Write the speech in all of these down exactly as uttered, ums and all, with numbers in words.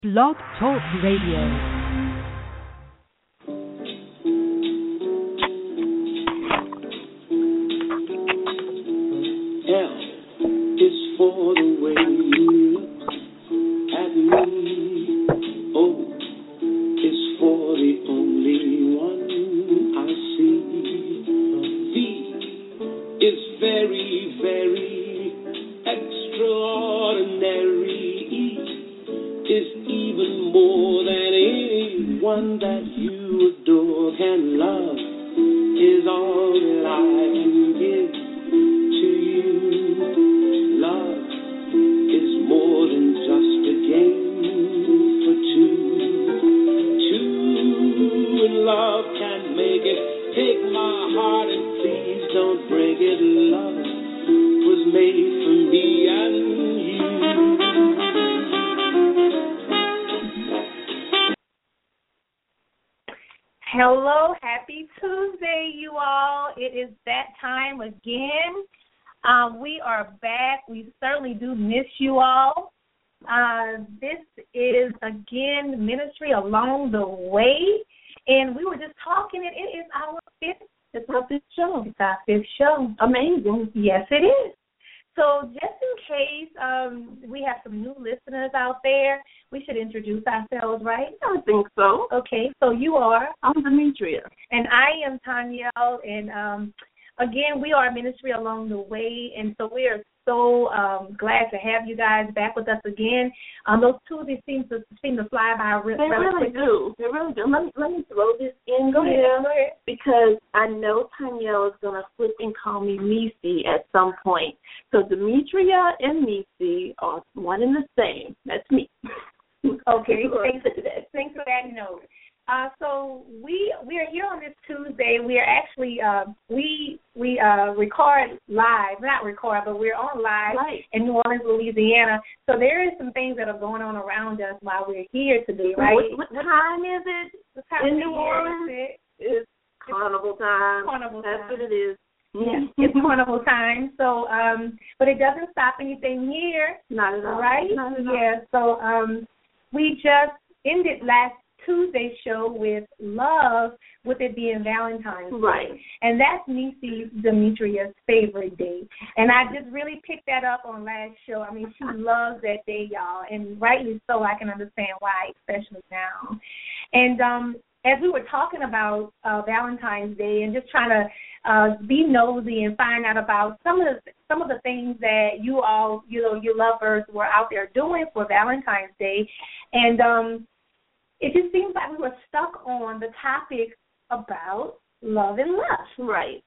Blog Talk Radio. L is for the way you look at me. O is for the only one I see. V is very, very extraordinary. E is even more than anyone that you adore can love. Is all that I can give to you. Love is more than just a game for two. Two in love can make it. Take my heart and please don't break it. Love was made for me and you. Hello, happy Tuesday, you all. It is that time again. Um, we are back. We certainly do miss you all. Uh, this is, again, Ministry Along the Way. And we were just talking, and it is our fifth, it's our fifth show. It's our fifth show. Amazing. Yes, it is. So just in case um, we have some new listeners out there, we should introduce ourselves, right? I think so. Okay, so you are? I'm Demetria. And I am Tanyelle. And, um, again, we are Ministry Along the Way, and so we are so um, glad to have you guys back with us again. Um, those Tuesdays seem to seem to fly by re- They really quick. do. They really do. Let me, let me throw this in Go here ahead, go ahead. because I know Tanyelle is going to flip and call me Misi at some point. So Demetria and Misi are one and the same. That's me. Okay, thanks for that. Thanks for that note. Uh, so we we are here on this Tuesday. We are actually uh, we we uh, record live, not record, but we're on live right. in New Orleans, Louisiana. So there is some things that are going on around us while we're here today, right? What, what time is it what time in is New it? Orleans? It? It's carnival time. Carnival That's time. what it is. Yeah, it's carnival time. So, um, but it doesn't stop anything here, Not at all. right? Not at all. Yeah. So um, we just ended last Tuesday's show with love, with it being Valentine's Day. Right. And that's Nisi Demetria's favorite day. And I just really picked that up on last show. I mean, she loves that day, y'all, and rightly so. I can understand why, especially now. And um, as we were talking about uh, Valentine's Day and just trying to uh, be nosy and find out about some of the some of the things that you all, you know, your lovers were out there doing for Valentine's Day, and um, it just seems like we were stuck on the topic about love and lust. Right.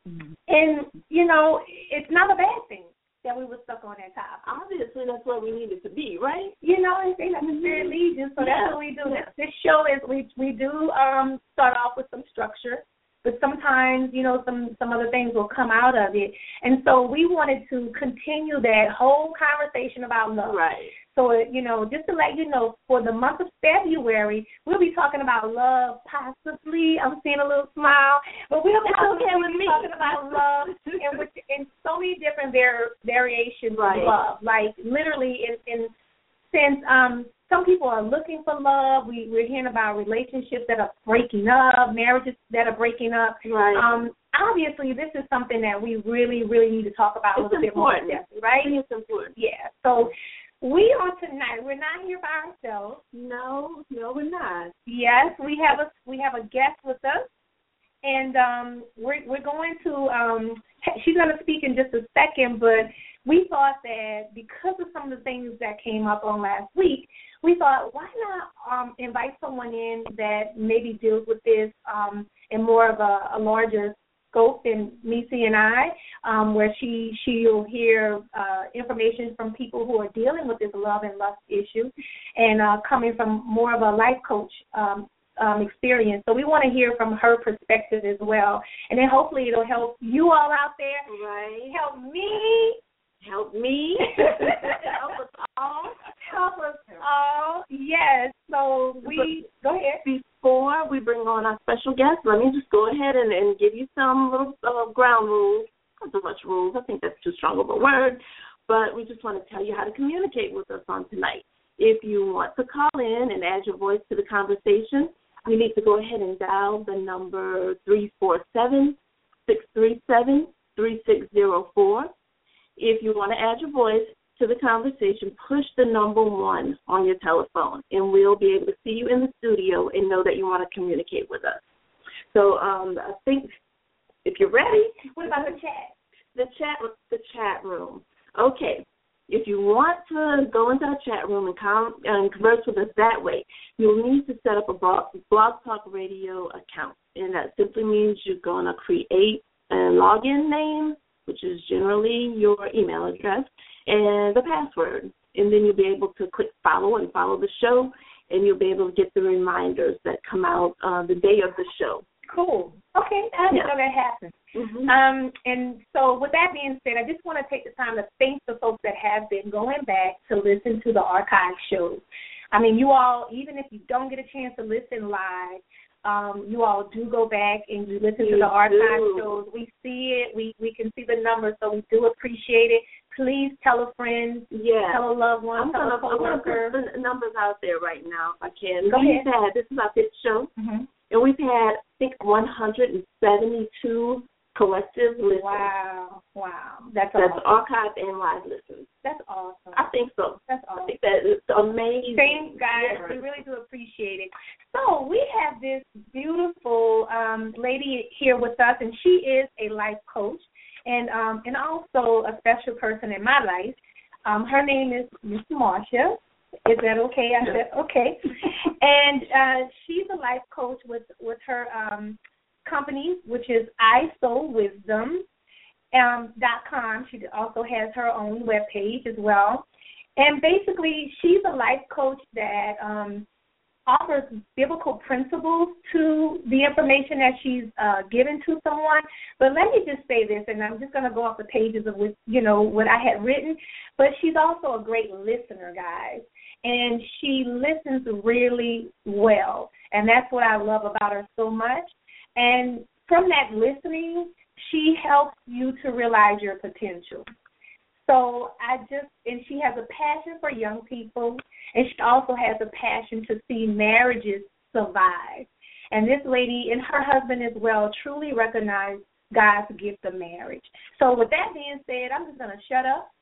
And, you know, it's not a bad thing that we were stuck on that topic. Obviously, that's where we needed to be, right? You know, and they let the Spirit lead you, so Yeah. that's what we do. Yeah. This show is, we we do um, start off with some structure, but sometimes, you know, some, some other things will come out of it. And so we wanted to continue that whole conversation about love. Right. So, you know, just to let you know, for the month of February, we'll be talking about love, possibly. I'm seeing a little smile. But we'll be That's okay with be me. talking about love and with in so many different var- variations Right. of love. Like, literally, in, in since um, some people are looking for love, we, we're hearing about relationships that are breaking up, marriages that are breaking up. Right. Um, obviously, this is something that we really, really need to talk about a It's little important. bit more, depth, right? It's important. Yeah. So we are tonight. We're not here by ourselves. No, no, we're not. Yes, we have a we have a guest with us, and um, we're we're going to. Um, she's going to speak in just a second, but we thought that because of some of the things that came up on last week, we thought why not um, invite someone in that maybe deals with this um, in more of a, a larger scope than Misi and I, um, where she she'll hear uh, information from people who are dealing with this love and lust issue, and uh, coming from more of a life coach um, um, experience. So we want to hear from her perspective as well, and then hopefully it'll help you all out there. Right. Help me. Help me. Help us all. Help us all. Yes. So we go ahead. Before we bring on our special guest, let me just go ahead and, and give you some little uh, ground rules. Not so much rules. I think that's too strong of a word. But we just want to tell you how to communicate with us on tonight. If you want to call in and add your voice to the conversation, you need to go ahead and dial the number three four seven, six three seven, three six zero four. If you want to add your voice to the conversation, push the number one on your telephone, and we'll be able to see you in the studio and know that you want to communicate with us. So um, I think if you're ready, what about the chat? The chat, the chat room. Okay. If you want to go into our chat room and, com- and converse with us that way, you'll need to set up a blog, blog Talk Radio account. And that simply means you're going to create a login name, which is generally your email address, and the password. And then you'll be able to click follow and follow the show, and you'll be able to get the reminders that come out uh, the day of the show. Cool. Okay, I didn't yeah. know that happened. Mm-hmm. Um, and so with that being said, I just want to take the time to thank the folks that have been going back to listen to the archive shows. I mean, you all, even if you don't get a chance to listen live, um, you all do go back and you listen you to the archive do. shows. We see it. We, we can see the numbers, so we do appreciate it. Please tell a friend, yeah. tell a loved one, I'm tell gonna, a coworker. I'm going to put the numbers out there right now if I can. Go We've ahead. had, this is our fifth show, mm-hmm. and we've had, I think, one hundred seventy-two collective listens. Wow, wow. That's, That's awesome. archived and live listens. That's awesome. I think so. That's awesome. I think that is amazing. Thanks, guys. Yeah. We really do appreciate it. So we have this beautiful um, lady here with us, and she is a life coach and um, and also a special person in my life. Um, her name is Miss Marsha. Is that okay? I said okay. And uh, she's a life coach with, with her um, company, which is I Soul Wisdom. Um, dot com. She also has her own webpage as well. And basically, she's a life coach that um, offers biblical principles to the information that she's uh, given to someone. But let me just say this, and I'm just going to go off the pages of what, you know, what I had written. But she's also a great listener, guys. And she listens really well. And that's what I love about her so much. And from that listening, she helps you to realize your potential. So I just, and she has a passion for young people, and she also has a passion to see marriages survive. And this lady and her husband as well truly recognize God's gift of marriage. So with that being said, I'm just going to shut up.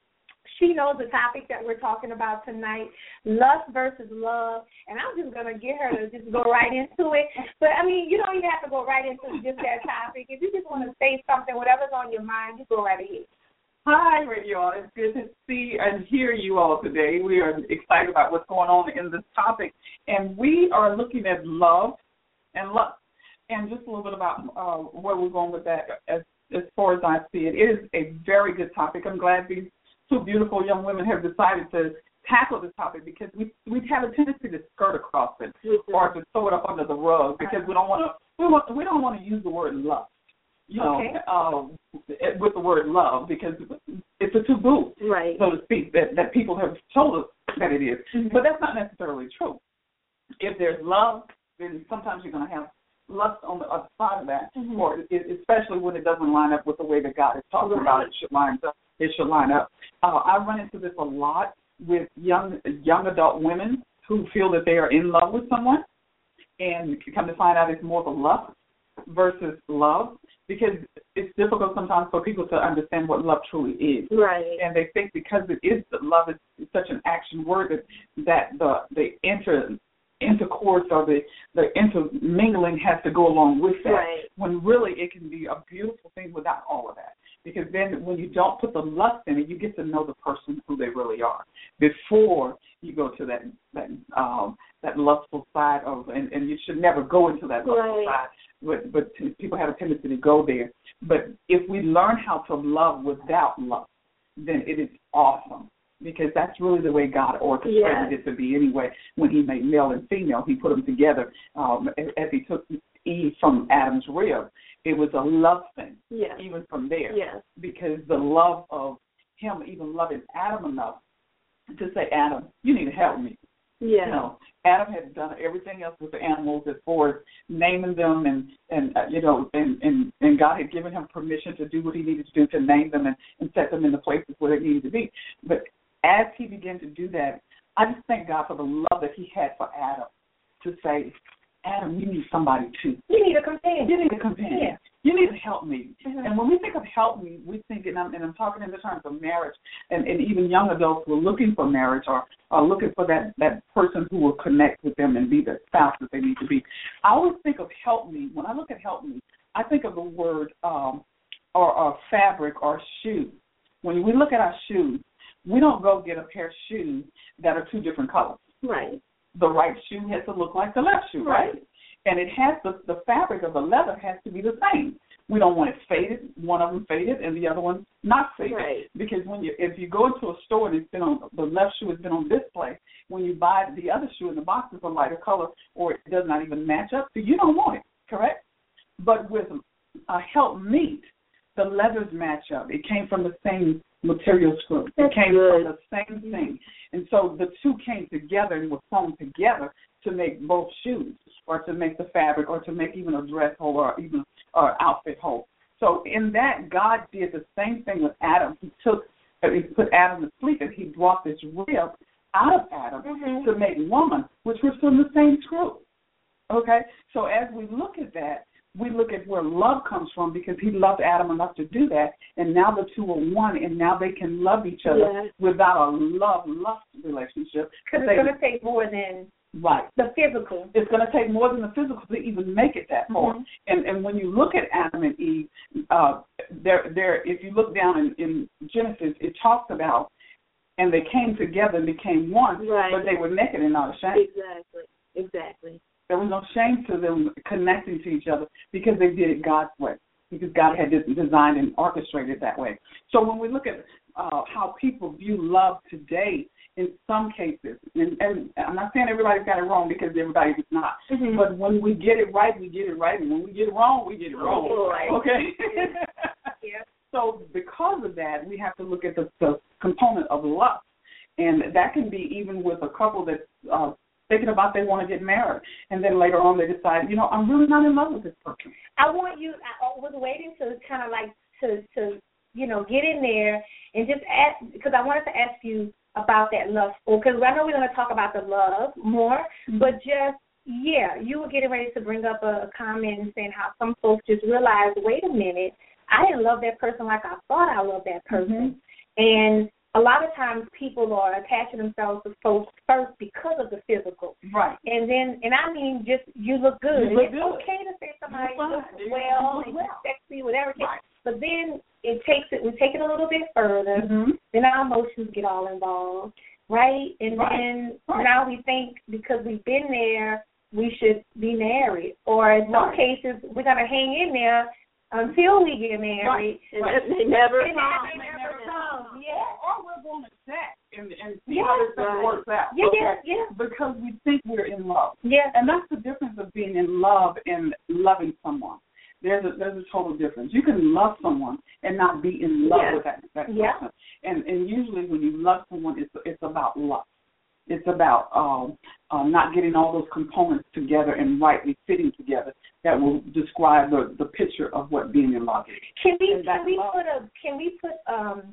She knows the topic that we're talking about tonight, lust versus love, and I'm just going to get her to just go right into it. But, I mean, you don't even have to go right into just that topic. If you just want to say something, whatever's on your mind, just go right ahead. Hi, radio. It's good to see and hear you all today. We are excited about what's going on in this topic, and we are looking at love and lust, and just a little bit about uh, where we're going with that as, as far as I see it. It is a very good topic. I'm glad these two beautiful young women have decided to tackle this topic because we we have a tendency to skirt across it mm-hmm. or to throw it up under the rug because we don't want to we, want, we don't want to use the word lust, you know, okay. uh, with the word love because it's a taboo, right. so to speak, that, that people have told us that it is. Mm-hmm. But that's not necessarily true. If there's love, then sometimes you're going to have lust on the other side of that, mm-hmm. or it, especially when it doesn't line up with the way that God is talking right. about it. It should line up. It should line up. Uh, I run into this a lot with young young adult women who feel that they are in love with someone, and come to find out it's more of a lust versus love, because it's difficult sometimes for people to understand what love truly is. Right. And they think because it is love is such an action word that, that the the inter intercourse or the, the intermingling has to go along with that. Right. When really it can be a beautiful thing without all of that. Because then when you don't put the lust in it, you get to know the person who they really are before you go to that that um, that lustful side of, and, and you should never go into that lustful right. side. But, but people have a tendency to go there. But if we learn how to love without lust, then it is awesome. Because that's really the way God orchestrated yeah. it to be anyway. When he made male and female, he put them together. Um, as he took Eve from Adam's rib, it was a love thing, yeah. even from there. Yeah. Because the love of him even loving Adam enough to say, Adam, you need to help me. Yeah. You know, Adam had done everything else with the animals as far as naming them, and, and uh, you know, and, and, and God had given him permission to do what he needed to do to name them and, and set them in the places where they needed to be. But as he began to do that, I just thank God for the love that he had for Adam to say, Adam, you need somebody too. You need a companion. You need a companion. Yeah. You need to help me. Mm-hmm. And when we think of help me, we think, and I'm, and I'm talking in the terms of marriage, and, and even young adults who are looking for marriage or are looking for that, that person who will connect with them and be the spouse that they need to be. I always think of help me. When I look at help me, I think of the word um, or, or fabric or shoe. When we look at our shoes, we don't go get a pair of shoes that are two different colors. Right. The right shoe has to look like the left shoe, right? right? And it has the, the fabric of the leather has to be the same. We don't want it faded, one of them faded, and the other one not faded. Right. Because when you, if you go into a store and it's been on, the left shoe has been on display, when you buy the other shoe in the box is a lighter color or it does not even match up, so you don't want it, correct? But with a help meet, the leathers match up. It came from the same material screw. It came good. from the same thing. And so the two came together and were sewn together to make both shoes or to make the fabric or to make even a dress whole or even an outfit whole. So in that, God did the same thing with Adam. He took, he put Adam to sleep and he brought this rib out of Adam mm-hmm. to make woman, which was from the same screw. Okay? So as we look at that, we look at where love comes from because he loved Adam enough to do that, and now the two are one, and now they can love each other yes. without a love-lust relationship. Because it's going to take more than right. the physical. It's going to take more than the physical to even make it that far. Mm-hmm. And and when you look at Adam and Eve, uh, there there if you look down in, in Genesis, it talks about, and they came together and became one, right. but they were naked and not ashamed. Exactly, exactly. There was no shame to them connecting to each other because they did it God's way, because God had designed and orchestrated it that way. So when we look at uh, how people view love today, in some cases, and, and I'm not saying everybody's got it wrong because everybody does not, mm-hmm. but when we get it right, we get it right, and when we get it wrong, we get it wrong. Oh, okay? Yeah. So because of that, we have to look at the, the component of lust, and that can be even with a couple that's uh, thinking about they want to get married, and then later on they decide, you know, I'm really not in love with this person. I want you, I was waiting to kind of like to, to, you know, get in there and just ask, because I wanted to ask you about that love, because I know we're going to talk about the love more, mm-hmm. but just, yeah, you were getting ready to bring up a comment and saying how some folks just realized, wait a minute, I didn't love that person like I thought I loved that person. Mm-hmm. And a lot of times people are attaching themselves to folks first because of the physical. Right. And then, and I mean, just you look good. You look it's good. okay to say somebody looks you well look and well. sexy, whatever. Right. But then it takes it, we take it a little bit further. Mm-hmm. Then our emotions get all involved, right? And right. then right. now we think because we've been there, we should be married. Or in some right. cases, we're going to hang in there until we get married. Right. Right. And they never and come. They never come. Yeah. Or we're going to chat and, and see yeah. how this thing right. works out. Yeah, okay? yeah, yeah. Because we think we're in love. Yeah. And that's the difference of being in love and loving someone. There's a there's a total difference. You can love someone and not be in love yeah. with that, that person. Yeah. And and usually when you love someone, it's it's about love. It's about um, uh, not getting all those components together and rightly fitting together that will describe the, the picture of what being in love is. Can we can we love. put a can we put um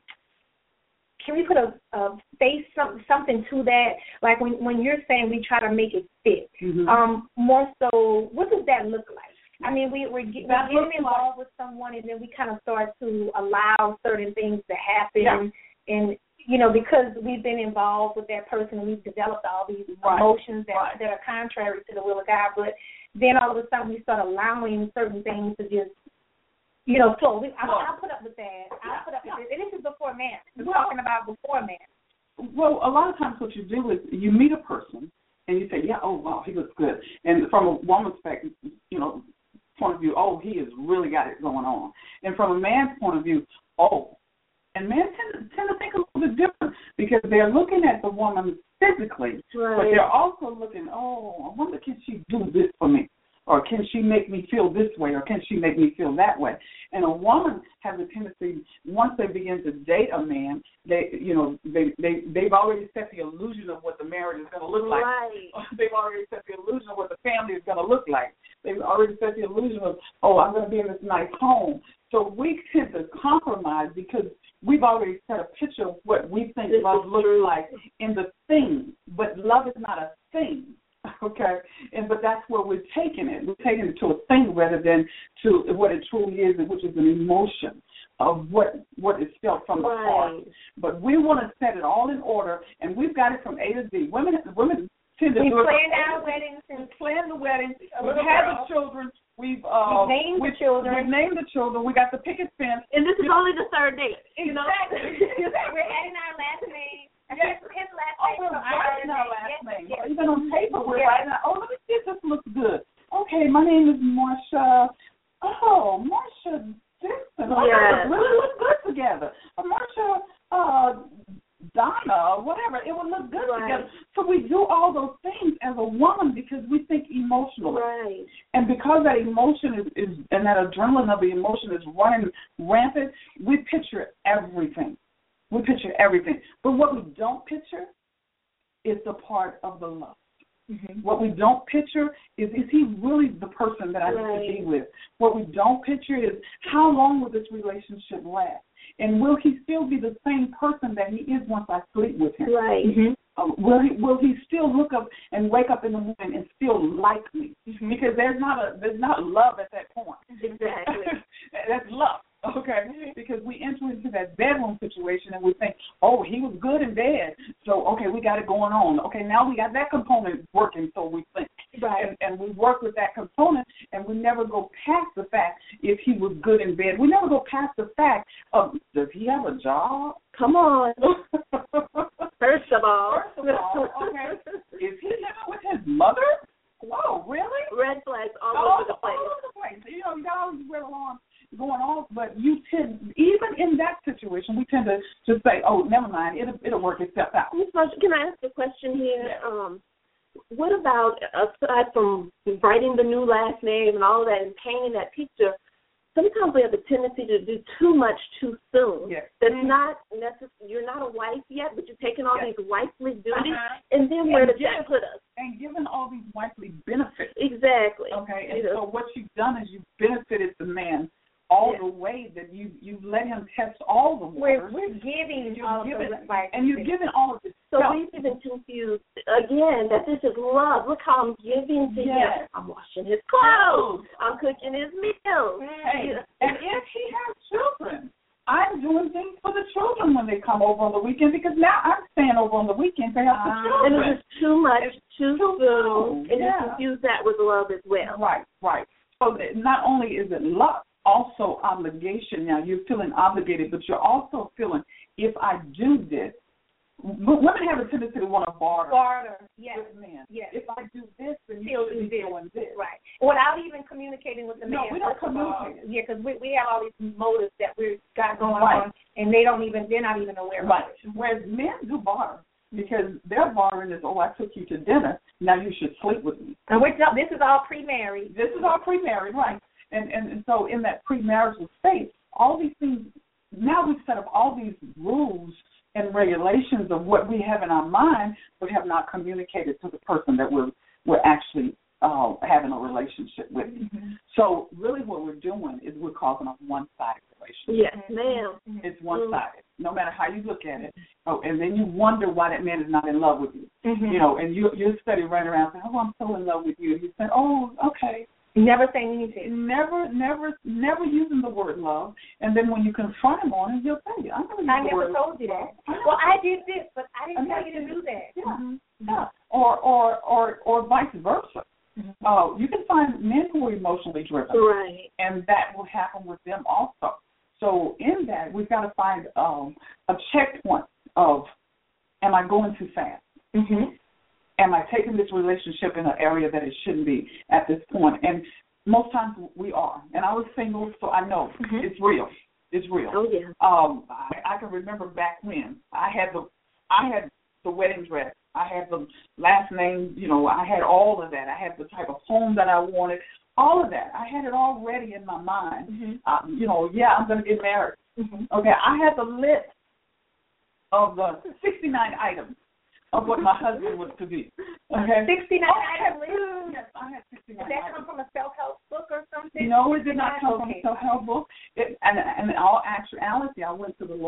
can we put a, a face some, something to that? Like when when you're saying we try to make it fit, mm-hmm. um, more so, what does that look like? I mean, we, we're, get, we're getting involved like, with someone, and then we kind of start to allow certain things to happen, yeah. and you know, because we've been involved with that person, and we've developed all these right. emotions that right. that are contrary to the will of God. But then all of a sudden, we start allowing certain things to just, you know, flow. We, I'll, I'll put up with that. I'll yeah. put up yeah. with it. And this is before man. We're well, talking about before man. Well, a lot of times what you do is you meet a person, and you say, yeah, oh, wow, he looks good. And from a woman's perspective, you know, point of view, oh, he has really got it going on. And from a man's point of view, oh, and men tend to, tend to think a little bit different because they're looking at the woman physically, right. but they're also looking, oh, I wonder, can she do this for me? Or can she make me feel this way? Or can she make me feel that way? And a woman has a tendency, once they begin to date a man, they, you know, they, they, they've already set the illusion of what the marriage is going to look like. Right. They've already set the illusion of what the family is going to look like. They've already set the illusion of, oh, I'm going to be in this nice home. So we tend to compromise because we've already set a picture of what we think this love looks like in the things. but love is not a thing. Okay, and but that's where we're taking it. We're taking it to a thing rather than to what it truly is, which is an emotion of what what is felt from the right. heart. But we want to set it all in order, and we've got it from A to Z. Women, women tend to we do it. planned our weddings and planned the weddings. We've little had girl. the children. We've uh, We've named we've, the children. We've named the children. We got the picket fence. And this is only the third date. You know? Exactly. We're adding our last name. Yes. His, his last Oh, name. we're writing our last yes, name. yes. Even on paper, we're yes. writing. Oh, let me see if this looks good. Okay, my name is Marsha. Oh, Marsha Dixon. Oh, Yes. that really look good together. Uh, Marsha uh, Donna, whatever. It would look good Right. together. So we do all those things as a woman because we think emotionally. Right. And because that emotion is, is and that adrenaline of the emotion is running rampant, we picture everything. We picture everything. But what we don't picture is the part of the love. Mm-hmm. What we don't picture is, is he really the person that I right. need to be with? What we don't picture is how long will this relationship last? And will he still be the same person that he is once I sleep with him? Right. Mm-hmm. Um, will he will he still look up and wake up in the morning and still like me? Mm-hmm. Because there's not a there's not love at that point. Exactly. That's love. Okay, because we enter into that bedroom situation and we think, oh, he was good in bed, so okay, we got it going on. Okay, now we got that component working, so we think, right. and, and we work with that component, and we never go past the fact if he was good in bed. We never go past the fact of does he have a job? Come on. First of all, first of all, okay, is he living with his mother? Whoa, really? Red flags all, all over the place. All over the place. You know, you got all these red alarms going on, but you tend, even in that situation, we tend to just say, oh, never mind, it'll, it'll work itself out. Miz Marsha, can I ask a question here? Yeah. Um, what about, aside from writing the new last name and all of that and painting that picture, sometimes we have a tendency to do too much too soon. Yes. That's not necessary. You're not a wife yet, but you're taking all yes. these wifely duties, uh-huh. and then where and does given, that put us? And given all these wifely benefits. Exactly. Okay, and you know. so what you've done is you've benefited the man all yes. the way that you you've let him test all the waters. We're, we're giving you're all giving, of the right. and you're giving all of this. So stuff. we've been confused again that this is love. Look how I'm giving to yes. him. I'm washing his clothes. I'm cooking his meals. Hey, and if he has children, I'm doing things for the children when they come over on the weekend because now I'm staying over on the weekend to help the children. And it was too much, it's too too soon, and yeah. you confuse that with love as well. Right, right. So that not only is it love, also obligation. Now you're feeling obligated, but you're also feeling if I do this. Women have a tendency to want to barter. Barter, yes. With men. Yes. If I do this, then you He'll should do be this. doing this. Right. Without even communicating with the No, man. we don't first of all. communicate. Yeah, because we, we have all these motives that we've got going Right. on, and they don't even, they're not even aware Right. of it. Whereas men do barter because their bartering is, oh, I took you to dinner, now you should sleep with me. And we're, this is all pre-married. This is all pre-married, right. And, and and so in that premarital state, all these things, now we've set up all these rules and regulations of what we have in our mind, but have not communicated to the person that we're we're actually uh, having a relationship with. Mm-hmm. So really what we're doing is we're causing a one-sided relationship. Yes, ma'am. It's one-sided, no matter how you look at it. Oh, and then you wonder why that man is not in love with you. Mm-hmm. You know, and you, you're steady running around saying, oh, I'm so in love with you. And you say, oh, okay. Never saying anything. Never, never, never using the word love. And then when you confront him on it, he'll tell you, I never used I the never word told love. you that. I Well, I did this, but I didn't I tell you to do that. Yeah, Mm-hmm. yeah. Or, or, or, or vice versa. Mm-hmm. Uh, you can find men who are emotionally driven, right, and that will happen with them also. So in that, we've got to find um, a checkpoint of, am I going too fast? Mm-hmm. Am I taking this relationship in an area that it shouldn't be at this point? And most times we are. And I was single, so I know mm-hmm. it's real. It's real. Oh yeah. Um, I, I can remember back when I had the, I had the wedding dress. I had the last name. You know, I had all of that. I had the type of home that I wanted. All of that. I had it all ready in my mind. Mm-hmm. Uh, you know, yeah, I'm going to get married. Mm-hmm. Okay, I had the list of the sixty-nine items of what my husband was to be. Okay, sixty-nine oh, items. Yes, I had sixty-nine. Did that items. come from a self-help book or something? No, it did not come okay. from a self-help book. It, and, and in all actuality, I went to the Lord.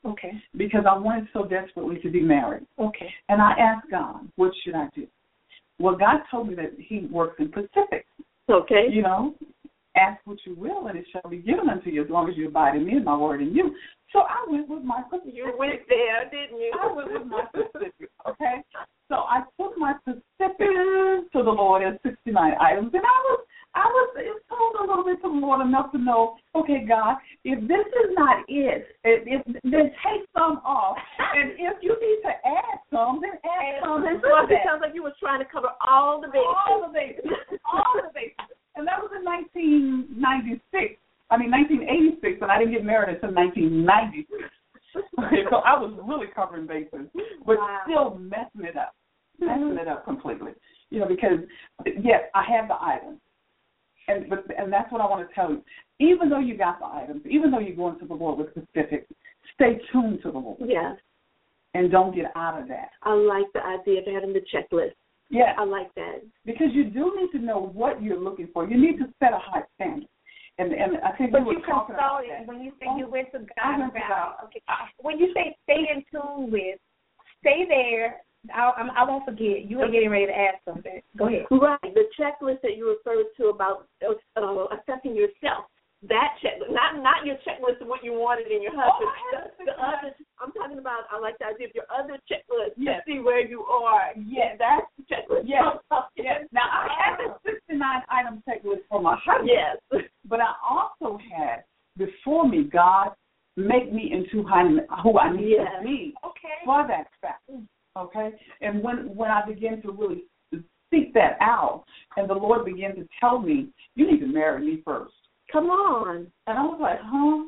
Okay. Because I wanted so desperately to be married. Okay. And I asked God, what should I do? Well, God told me that he works in Pacific. Okay. You know, ask what you will, and it shall be given unto you as long as you abide in me and my word in you. So I went with my Pacific. You went there, didn't you? I went with my Pacific, okay? So I took my Pacific to the Lord as sixty-nine items, and I was I was told a little bit to the Lord enough to know, okay, God, if this is not it, if, if then take some off, and if you need to add some, then add some. This was, it sounds like you were trying to cover all the bases. All the bases. All the bases. And that was in nineteen ninety-six. I mean, nineteen eighty-six, and I didn't get married until nineteen ninety-six. Okay, so I was really covering bases, but wow. still messing it up, messing it up completely. You know, because, yes, I have the items. And but and that's what I want to tell you. Even though you got the items, even though you're going to the Lord with specifics, stay tuned to the Lord. Yes. And don't get out of that. I like the idea of having the checklist. Yes. I like that. Because you do need to know what you're looking for. You need to set a high standard. And and I think but we you were talking about that. When you say oh, you went to God, I went to God. Okay. When you say stay in tune with, stay there. I, I won't forget. You were getting ready to ask something. Go ahead. Right. The checklist that you referred to about uh, assessing yourself. That checklist, not not your checklist of what you wanted in your husband. Oh, the, the other, I'm talking about. I like the idea of your other checklist yes. to see where you are. Yes, that's the checklist. Yes, yes. Now I had the sixty-nine item checklist for my husband. Yes, but I also had before me God make me into who I need yes. to be okay. for that fact. Okay, and when when I began to really seek that out, and the Lord began to tell me, you need to marry me first. Come on. And I was like, huh?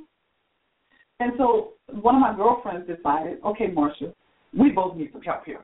And so one of my girlfriends decided, okay, Marcia, we both need some help here.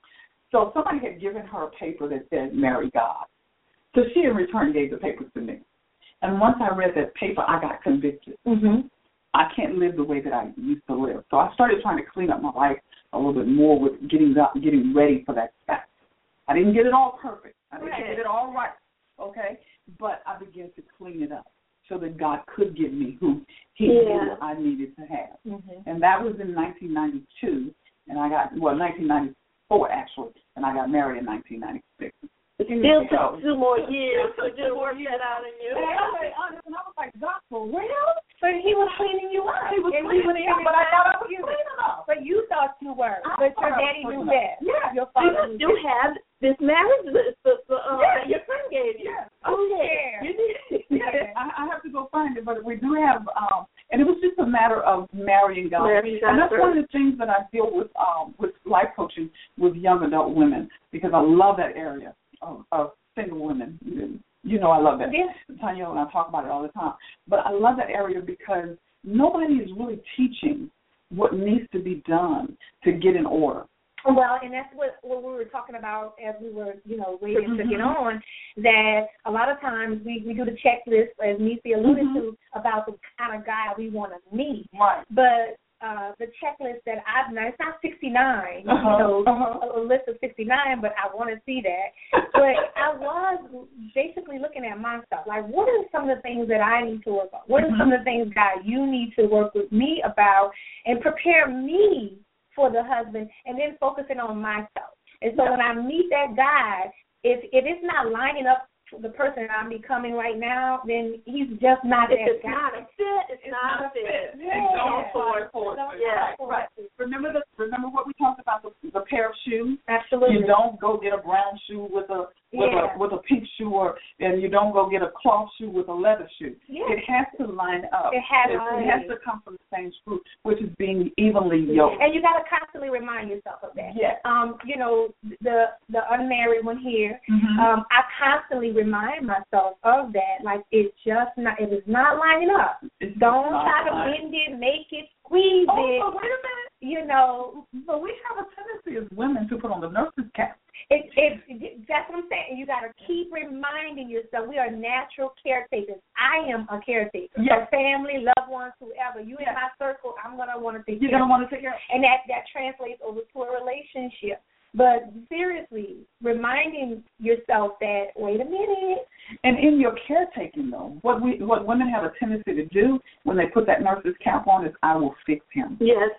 So somebody had given her a paper that said, marry God. So she in return gave the paper to me. And once I read that paper, I got convicted. Mm-hmm. I can't live the way that I used to live. So I started trying to clean up my life a little bit more with getting up, getting ready for that fact. I didn't get it all perfect. I didn't right. get it all right, okay? But I began to clean it up so that God could give me who he yeah. knew I needed to have. Mm-hmm. And that was in nineteen ninety-two, and I got, well, nineteen ninety-four actually, and I got married in nineteen ninety-six. It still took two more years to just work that out in you. And I was like, God, for real? So he was cleaning you up. He was and cleaning me up, but I thought I was cleaning up. But you thought you were. I but your daddy knew that. Yeah. Your father you do have this marriage list that uh, yes. your friend gave you. Yes. Oh, yeah. You did. Yeah. I, I have to go find it, but we do have, um, and it was just a matter of marrying God. Marrying God and that's first. one of the things that I deal with um, with life coaching with young adult women, because I love that area of, of single women. You know I love that. Yes. Tanya and I talk about it all the time. But I love that area because nobody is really teaching what needs to be done to get in order. Well, and that's what, what we were talking about as we were, you know, waiting mm-hmm. to get on, that a lot of times we, we do the checklist, as Nisi alluded mm-hmm. to, about the kind of guy we want to meet. Right. But uh, the checklist that I've done, it's not sixty-nine, uh-huh. you know, uh-huh. a, a list of sixty-nine, but I want to see that. But I was basically looking at myself, like, what are some of the things that I need to work on? What are mm-hmm. some of the things, God, you need to work with me about and prepare me for the husband, and then focusing on myself. And so yeah. when I meet that guy, if if it's not lining up for the person I'm becoming right now, then he's just not that it's guy. Not a fit. It's, it's not, not a fit. fit. Yeah. Don't fall for it. Yeah. Right. Remember the remember what we talked about, the, the pair of shoes? Absolutely. You don't go get a brown shoe with a with yeah. a with a pink shoe, or and you don't go get a cloth shoe with a leather shoe. Yeah. It has to line up. It has it, to. It has to come from the same fruit, which is being evenly yoked. And you got to constantly remind yourself of that. Yes. Um, you know, the the unmarried one here. Mm-hmm. Um, I constantly remind myself of that. Like, it's just not. If it's not lining up, it's don't try to bend it, make it, squeeze oh, it. Oh, wait a minute. You know, but we have a tendency as women to put on the nurse's cap. It, it, it, that's what I'm saying. You got to keep reminding yourself we are natural caretakers. I am a caretaker. Yes. So family, loved ones, whoever. You yes. in my circle, I'm going to want to take You're care going to want to take care of. And that, that translates over to a relationship. But seriously, reminding yourself that, wait a minute. And in your caretaking, though, what we what women have a tendency to do when they put that nurse's cap on is, I will fix him. Yes.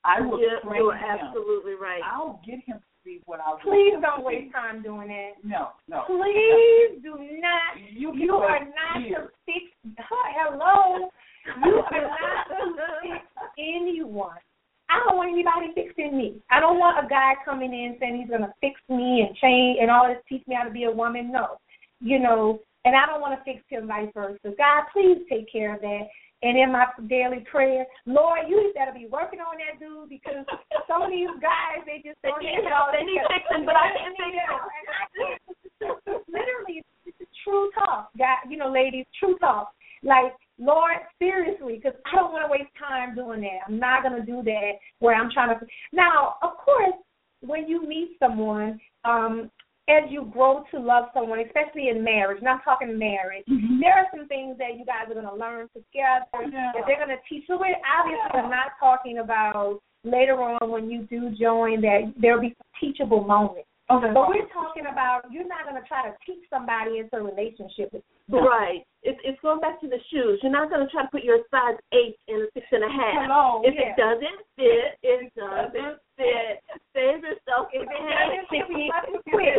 I will yeah, train you're him. absolutely right. I'll get him to be what I want. Please him don't to waste be. time doing that. No, no. Please do not. You, You are not to fix. Hello. You are not to fix anyone. I don't want anybody fixing me. I don't want a guy coming in saying he's going to fix me and change and all this, teach me how to be a woman. No. You know, and I don't want to fix him vice versa. God, please take care of that. And in my daily prayer, Lord, you better be working on that dude because some of these guys, they just don't need it all. They need fixing, but I can't fix it. Literally, it's true talk. God, you know, ladies, true talk. Like, Lord, seriously, because I don't want to waste time doing that. I'm not going to do that where I'm trying to. Now, of course, when you meet someone, um, as you grow to love someone, especially in marriage, and I'm talking marriage, mm-hmm. there are some things that you guys are going to learn together, yeah. that they're going to teach. So we're obviously yeah. not talking about later on when you do join that there will be some teachable moments. Okay. But we're talking about you're not going to try to teach somebody into a relationship with you. Right. It's, it's going back to the shoes. You're not going to try to put your size eight in a six and a half. Hello, if yeah. it doesn't fit, it doesn't fit. Save yourself. If it doesn't fit, we must quit.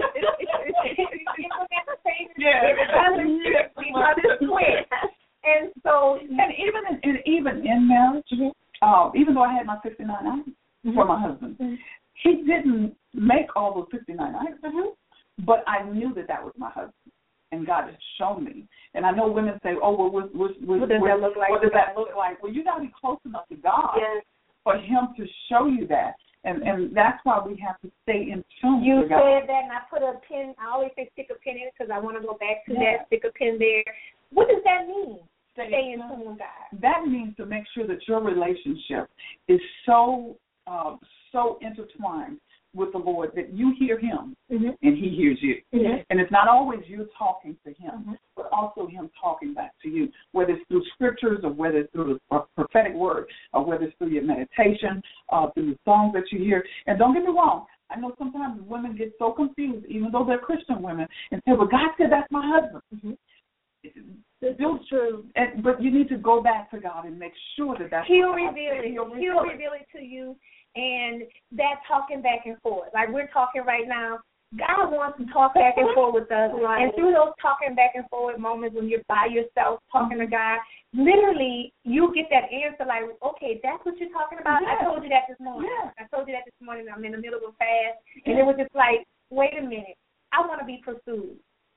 Yeah. If it doesn't fit, we must quit. And so, and even in, and even in marriage, mm-hmm. uh, even though I had my fifty-nine items mm-hmm. for my husband, mm-hmm. he didn't make all those fifty-nine items, mm-hmm. but I knew that that was my husband. And God has shown me. And I know women say, oh, well, what, what, what, what does that look like? What does that look like? Well, you got to be close enough to God yes. for him to show you that. And and that's why we have to stay in tune you with God. You said that, and I put a pin. I always say stick a pin in it because I want to go back to yeah. that, stick a pin there. What does that mean? Stay, stay in tune with God. That means to make sure that your relationship is so, uh, so intertwined with the Lord that you hear him mm-hmm. and he hears you. Mm-hmm. And it's not always you talking to him, mm-hmm. but also him talking back to you, whether it's through scriptures or whether it's through a prophetic word or whether it's through your meditation, uh, through the songs that you hear. And don't get me wrong, I know sometimes women get so confused, even though they're Christian women, and say, well, God said that's my husband. Mm-hmm. This is true. And, but you need to go back to God and make sure that that's He'll reveal it. He'll reveal, He'll reveal it to you. And that talking back and forth, like we're talking right now, God wants to talk back and forth with us. Right. And through those talking back and forth moments when you're by yourself talking to God, literally you get that answer like, okay, that's what you're talking about? Yeah. I told you that this morning. Yeah. I told you that this morning. I'm in the middle of a fast. And it was just like, wait a minute. I want to be pursued.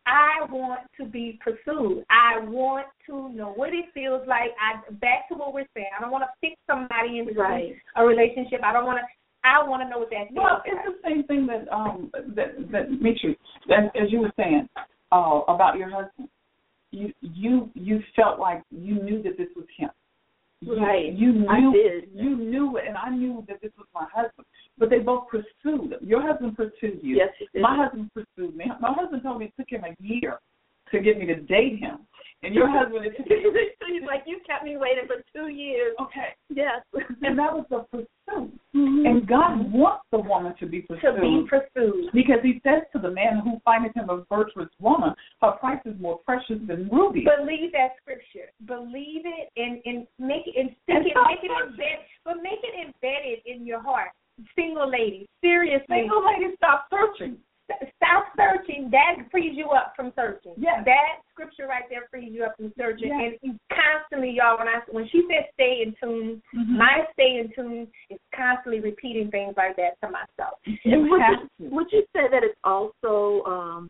I want to be pursued. I want to know what it feels like. I back to what we're saying. I don't want to fix somebody into right. a relationship. I don't want to. I want to know what that feels well, like. Well, it's the same thing that um that that Mitri, as, as you were saying uh, about your husband. You you you felt like you knew that this was him. Right. You, you knew. I did. You knew it, and I knew that this was my husband. But they both pursued him. Your husband pursued you. Yes, he did. My husband pursued me. My husband told me it took him a year to get me to date him. And your husband, it took him. He's like, you kept me waiting for two years. Okay. Yes. And that was the pursuit. Mm-hmm. And God wants the woman to be pursued. To be pursued. Because he says to the man who findeth him a virtuous woman, her price is more precious than rubies. Believe that scripture. Believe it and, and make it and stick it, make it embedded, but make it embedded in your heart. Single ladies, seriously. Single ladies, stop searching. Stop searching. That frees you up from searching. Yes. That scripture right there frees you up from searching. Yes. And you constantly, y'all, when I when she said stay in tune, mm-hmm. my stay in tune is constantly repeating things like that to myself. And would you, would you say that it's also um,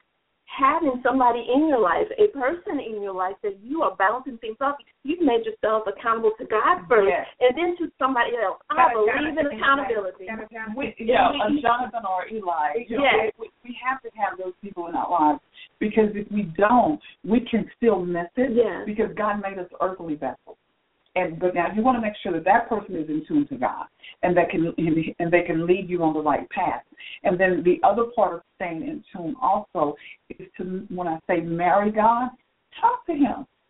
having somebody in your life, a person in your life that you are bouncing things off? You've made yourself accountable to God first, yes. and then to somebody else. I Gotta, believe gotta, in accountability. Gotta, gotta, we, yeah, a Jonathan or Eli. You know, yes. we, we have to have those people in our lives because if we don't, we can still miss it yes. because God made us earthly vessels. And but now you want to make sure that that person is in tune to God, and that can and they can lead you on the right path. And then the other part of staying in tune also is to, when I say marry God, talk to Him.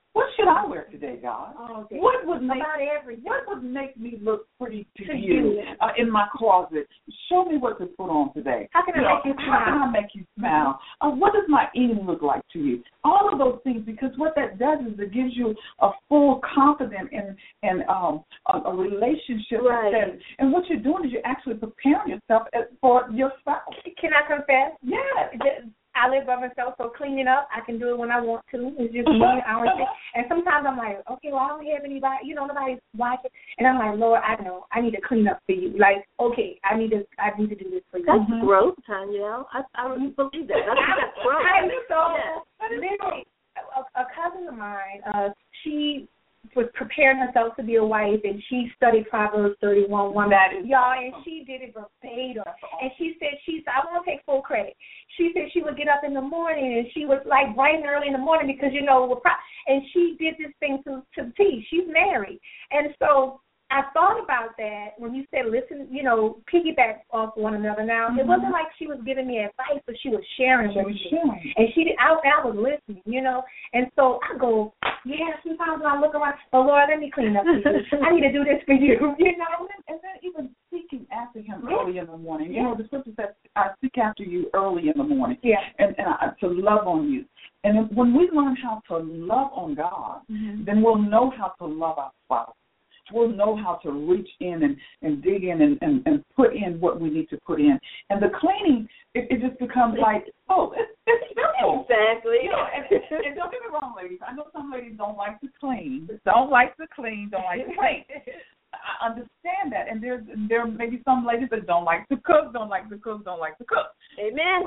what should I wear today, God? Oh, what would make about everything. What would make me look pretty to, to you, you. Uh, in my closet? Show me what to put on today. How can I you know, make you How can smile? I make you smile? Uh, what does my eating look like to you? All of those things, because what that does is it gives you a full confidence in in um, a, a relationship. Right. That, and what you're doing is you're actually preparing yourself as, for your spouse. Can I confess? Yes. I live by myself, so cleaning up, I can do it when I want to. It's just me. I don't think, and sometimes I'm like, okay, well, I don't have anybody, you know, nobody's watching, and I'm like, Lord, I know, I need to clean up for you. Like, okay, I need to, I need to do this for you. That's Mm-hmm. growth, Tanya. I, I don't believe that. That's, that's growth. I am so Yeah. literally, a, a cousin of mine, uh, she was preparing herself to be a wife, and she studied Proverbs thirty-one one. That is y'all, and she did it verbatim. And she said, she said, I won't take full credit. She said she would get up in the morning, and she was like bright and early in the morning because, you know, we're pro- and she did this thing to, to the T. She's married. And so I thought about that when you said listen, you know, piggyback off one another. Now, mm-hmm. It wasn't like she was giving me advice, but she was sharing She with was me. sharing. And she did, I, I was listening, you know. And so I go, yeah, sometimes when I look around, oh, Lord, let me clean up for you. I need to do this for you, you know. And then even seeking after him early in the morning. You know, the scripture says, I seek after you early in the morning. Yeah. And, and I, to love on you. And then when we learn how to love on God, mm-hmm. then we'll know how to love our spouse. We'll know how to reach in and, and dig in and, and, and put in what we need to put in. And the cleaning, it, it just becomes like, oh, it's, it's simple. Exactly. You know, and, and, and don't get me wrong, ladies. I know some ladies don't like to clean, don't like to clean, don't like to clean. I understand that. And there's there may be some ladies that don't like to cook, don't like to cook, don't like to cook. Amen.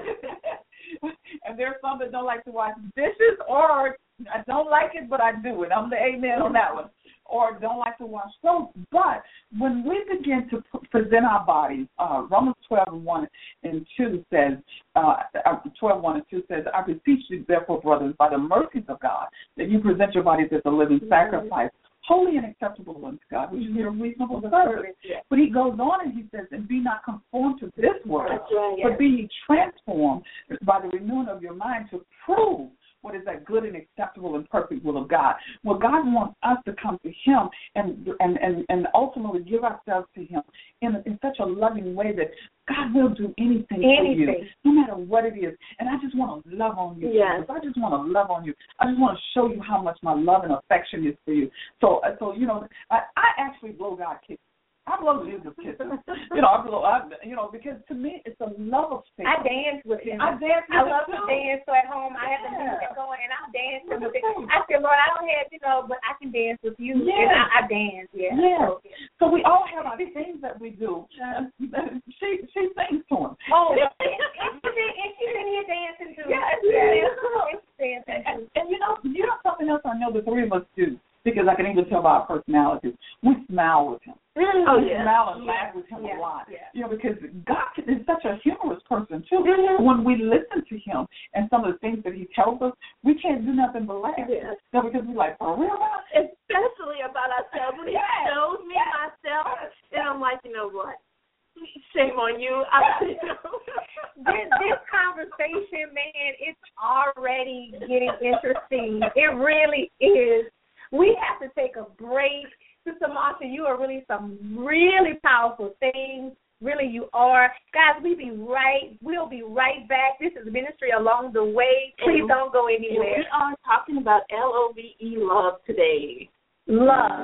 But, and there's some that don't like to wash dishes, or I don't like it, but I do it. I'm the amen on that one. Or don't like to wash clothes. But when we begin to p- present our bodies, uh, Romans twelve and one and two says, uh, twelve one and two says, I beseech you, therefore, brothers, by the mercies of God, that you present your bodies as a living sacrifice, holy and acceptable unto God, which is your reasonable service. Yeah. But he goes on and he says, and be not conformed to this world, right, but yes. be ye transformed by the renewing of your mind to prove what is that good and acceptable and perfect will of God. Well, God wants us to come to him and and, and, and ultimately give ourselves to him in, in such a loving way that God will do anything, anything for you, no matter what it is. And I just want to love on you. Yes. I just want to love on you. I just want to show you how much my love and affection is for you. So, so you know, I, I actually blow God kisses. I blow Jesus kisses. You know, I blow, I, you know, because to me it's a love affair. I dance with him. I dance with I love him to too. dance. So at home, I have the Yeah. music going, and I dance with it. I said, Lord, I don't have, you know, but I can dance with you. Yeah. And I, I dance. Yeah. Yeah. So, So we all have our things that we do. Uh, she she sings to him. oh, and, and, she's in, and she's in here dancing too. Yes, yeah. yes. And she's dancing And, too. and you know, you know something else I know the three of us do, because I can even tell by our personalities. We smile with him. Oh, we yeah. smile and Yeah. laugh with him Yeah. a lot. Yeah. You know, because God is such a humorous person too. Mm-hmm. When we listen to him and some of the things that he tells us, we can't do nothing but laugh. Yeah. No, because we're like, for real? Especially about ourselves. When he Yes. shows me Yes. myself, and I'm like, you know what? Shame on you. I, you know. This, this conversation, man, it's already getting interesting. It really is. We have to take a break. Sister Marsha, you are really some really powerful things. Really, you are. Guys, we be right. We'll be right back. This is Ministry Along the Way. Please And- don't go And anywhere. we are talking about L O V E, love, today. Love.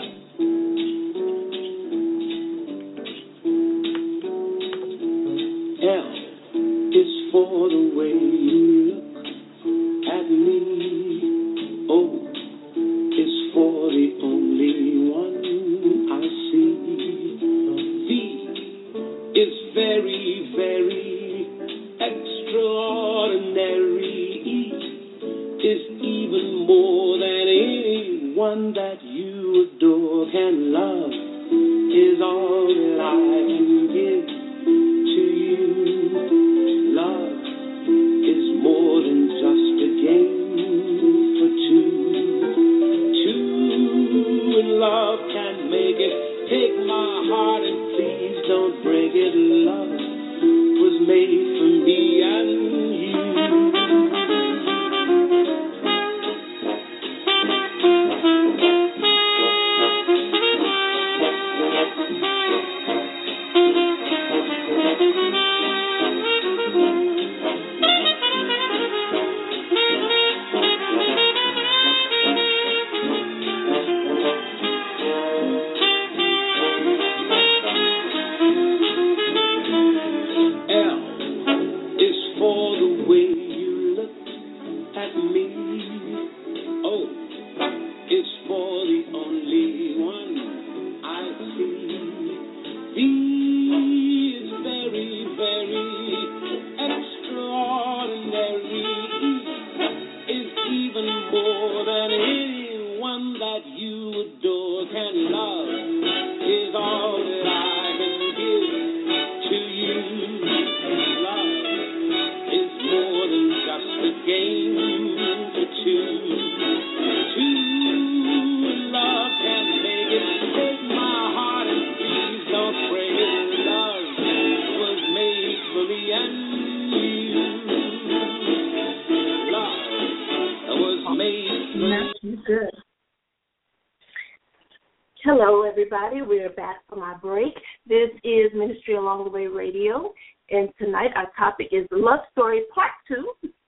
L is for the way you look at me. O is for the only one I see. V is very, very extraordinary. E is even more than anyone that you adore can love. Is all that I can give to you. Love is more than just a game for two. Two in love can make it. Take my heart and please don't break it. Love was made for me and you. at me. Oh, it's for the only one I see. He is very, very extraordinary. He is even more than anyone that you adore can love. Is all that I can give to you. Love is more than just a game for two. Two love can make it. Take my heart and please don't break it. Love was made for me and you. Love was made for me. Good. Hello, everybody. We're back from our break. This is Ministry Along the Way Radio, and tonight our topic is Love Story Part two.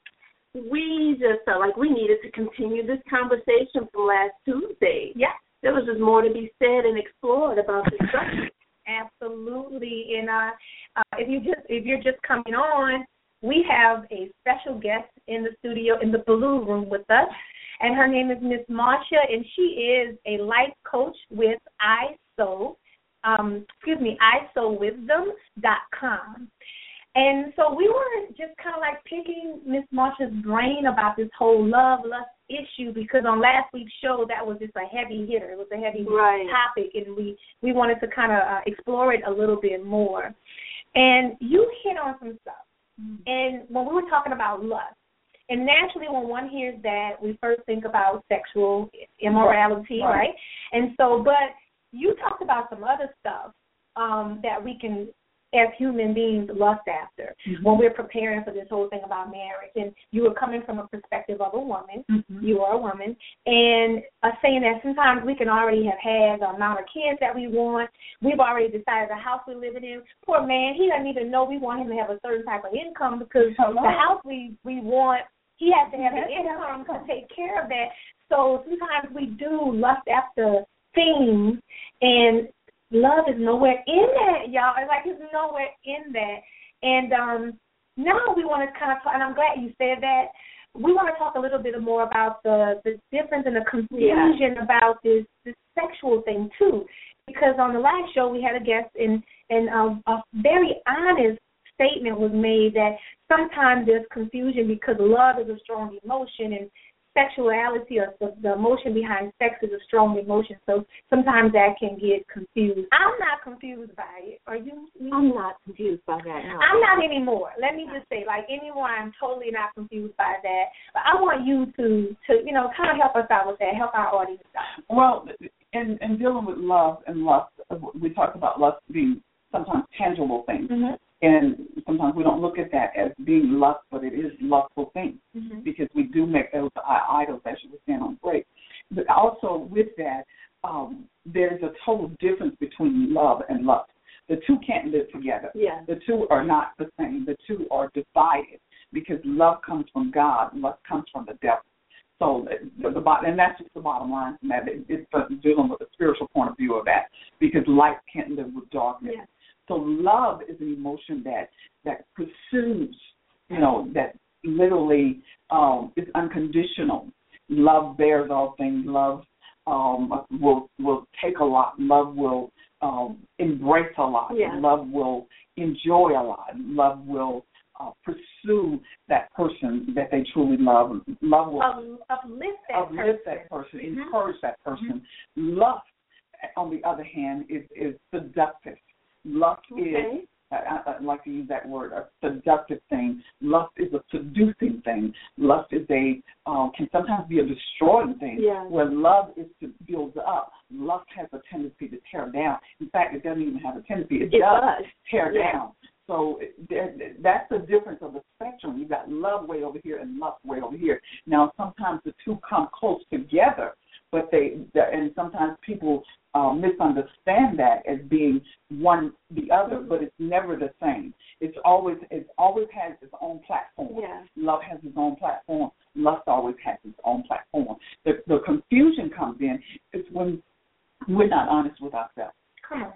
We just felt like we needed to continue this conversation from last Tuesday. Yeah. There was just more to be said and explored about this subject. Absolutely. And uh, uh, if you just if you're just coming on, we have a special guest in the studio in the Blue Room with us. And her name is Miss Marsha, and she is a life coach with I S O, um, excuse me, I S O wisdom dot com. And so we were just kind of like picking Miss Marsha's brain about this whole love, lust issue, because on last week's show that was just a heavy hitter. It was a heavy right. topic, and we, we wanted to kind of uh, explore it a little bit more. And you hit on some stuff. Mm-hmm. And when we were talking about lust, and naturally, when one hears that, we first think about sexual immorality, right? right? And so, but you talked about some other stuff um, that we can, as human beings, lust after mm-hmm. when we're preparing for this whole thing about marriage. And you were coming from a perspective of a woman. Mm-hmm. You are a woman. And uh, saying that sometimes we can already have had the amount of kids that we want. We've already decided the house we're living in. Poor man, he doesn't even know we want him to have a certain type of income because Hello. the house we, we want, he has to have an income to take care of that. So sometimes we do lust after things, and love is nowhere in that, y'all. It's like it's nowhere in that. And um, now we want to kind of talk, and I'm glad you said that, we want to talk a little bit more about the, the difference and the confusion yeah. about this, this sexual thing, too. Because on the last show we had a guest, and, and um, a very honest statement was made that sometimes there's confusion because love is a strong emotion and sexuality or the, the emotion behind sex is a strong emotion. So sometimes that can get confused. I'm not confused by it. Are you? I'm not confused by that. No. I'm not anymore. Let me just say, like anymore, I'm totally not confused by that. But I want you to, to you know, kind of help us out with that, help our audience out. Well, in, in dealing with love and lust, we talked about lust being sometimes tangible things. Mm-hmm. And sometimes we don't look at that as being lust, but it is lustful things mm-hmm. because we do make those our idols, as you were saying on break. But also with that, um, there's a total difference between love and lust. The two can't live together. Yeah. The two are not the same. The two are divided because love comes from God, lust comes from the devil. So the, the and that's just the bottom line from that. It, it's dealing with the spiritual point of view of that because light can't live with darkness. Yeah. So love is an emotion that that pursues, you know, that literally um, is unconditional. Love bears all things. Love um, will will take a lot. Love will um, embrace a lot. Yeah. Love will enjoy a lot. Love will uh, pursue that person that they truly love. Love will um, uplift that uplift person. that person, Mm-hmm. encourage that person. Mm-hmm. Lust, on the other hand, is, is seductive. Lust okay. is, I, I like to use that word, a seductive thing. Lust is a seducing thing. Lust is a, um, can sometimes be a destroying thing, yeah. where love is to build up. Lust has a tendency to tear down. In fact, it doesn't even have a tendency. It, it does, does tear yeah. down. So there, that's the difference of the spectrum. You've got love way over here and lust way over here. Now, sometimes the two come close together, but they, and sometimes people uh, misunderstand that as being one the other, but it's never the same. It's always it always has its own platform. Yeah. Love has its own platform. Lust always has its own platform. The, the confusion comes in is when we're not honest with ourselves. Come on.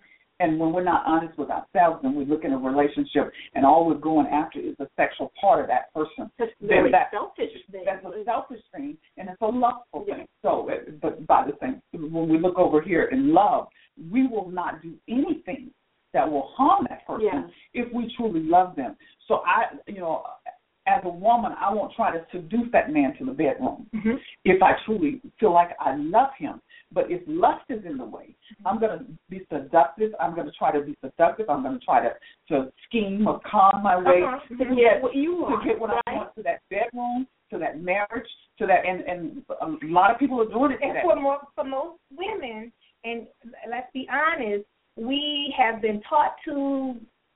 and when we're not honest with ourselves and we look in a relationship and all we're going after is the sexual part of that person, that's then that, selfish thing. That's a selfish thing, and it's a lustful yeah. thing. So, but by the same, when we look over here in love, we will not do anything that will harm that person yeah. if we truly love them. So I, you know, as a woman, I won't try to seduce that man to the bedroom mm-hmm. if I truly feel like I love him. But if lust is in the way, I'm going to be seductive. I'm going to try to be seductive. I'm going to try to, to scheme or con my way uh-huh. to get what you want, to get what right? I want to that bedroom, to that marriage, to that. And, and a lot of people are doing it and today. For, more, for most women, and let's be honest, we have been taught to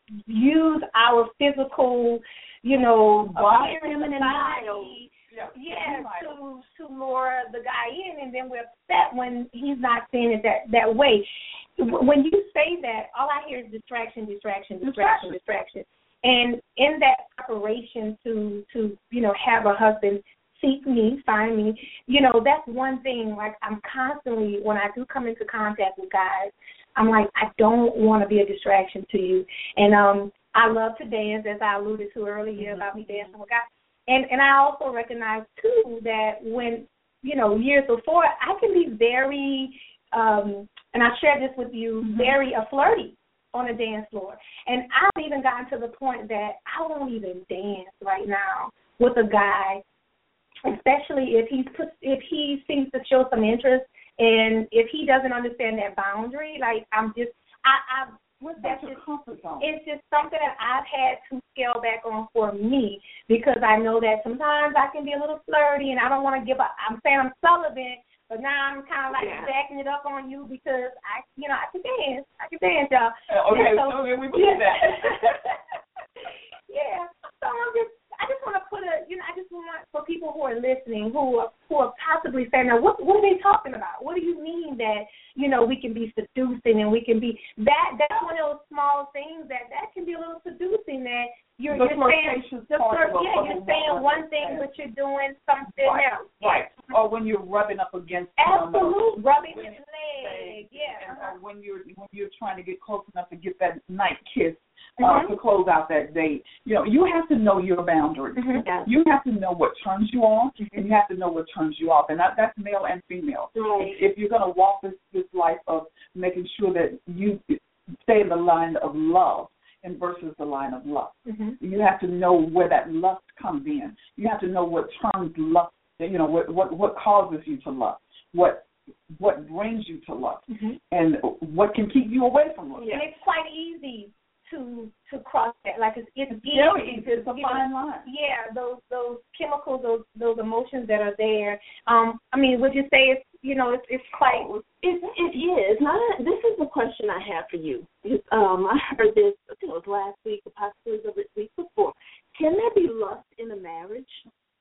use our physical, you know, body, feminine body, yeah, yeah to to lure the guy in, and then we're upset when he's not seeing it that that way. When you say that, all I hear is distraction, distraction, distraction, distraction, and in that preparation to to you know have a husband seek me, find me, you know, that's one thing. Like I'm constantly, when I do come into contact with guys, I'm like, I don't want to be a distraction to you. And um, I love to dance, as I alluded to earlier mm-hmm. about me dancing with guys. And and I also recognize, too, that when, you know, years before, I can be very, um, and I shared this with you, mm-hmm. very uh, flirty on a dance floor. And I've even gotten to the point that I won't even dance right now with a guy, especially if he's put, if he seems to show some interest. And if he doesn't understand that boundary, like I'm just, I, I that's just, it's just something that I've had to scale back on for me because I know that sometimes I can be a little flirty and I don't want to give up. I'm saying I'm celibate, but now I'm kind of like yeah. backing it up on you because I, you know, I can dance. I can dance, y'all. Okay, so, okay, we believe that. Yeah, so I'm just. I just want to put a, you know, I just want for people who are listening, who are who are possibly saying, now, what what are they talking about? What do you mean that, you know, we can be seducing and we can be, that that's one of those small things that, that can be a little seducing that you're, you're saying, the flirt, yeah, you're saying one thing, but you're doing something right. else. Right, or when you're rubbing up against Absolutely, um, rubbing his leg, yeah. And, uh, when you're when you're trying to get close enough to get that night kiss, Uh, mm-hmm. to close out that date. You know, you have to know your boundaries. Mm-hmm. Yeah. You have to know what turns you on, mm-hmm. and you have to know what turns you off. And that, that's male and female. Right. If, if you're going to walk this, this life of making sure that you stay in the line of love and versus the line of lust, mm-hmm. you have to know where that lust comes in. You have to know what turns lust, you know, what what, what causes you to lust, what what brings you to lust, mm-hmm. and what can keep you away from lust. Yeah. And it's quite easy to to cross that, like it's it's easy. It's a fine line. Yeah, those those chemicals, those those emotions that are there. Um, I mean, would you say it's you know it's it's quite it it is not. A, this is the question I have for you. Um, I heard this. I think it was last week, or possibly the week before. Can there be lust in a marriage?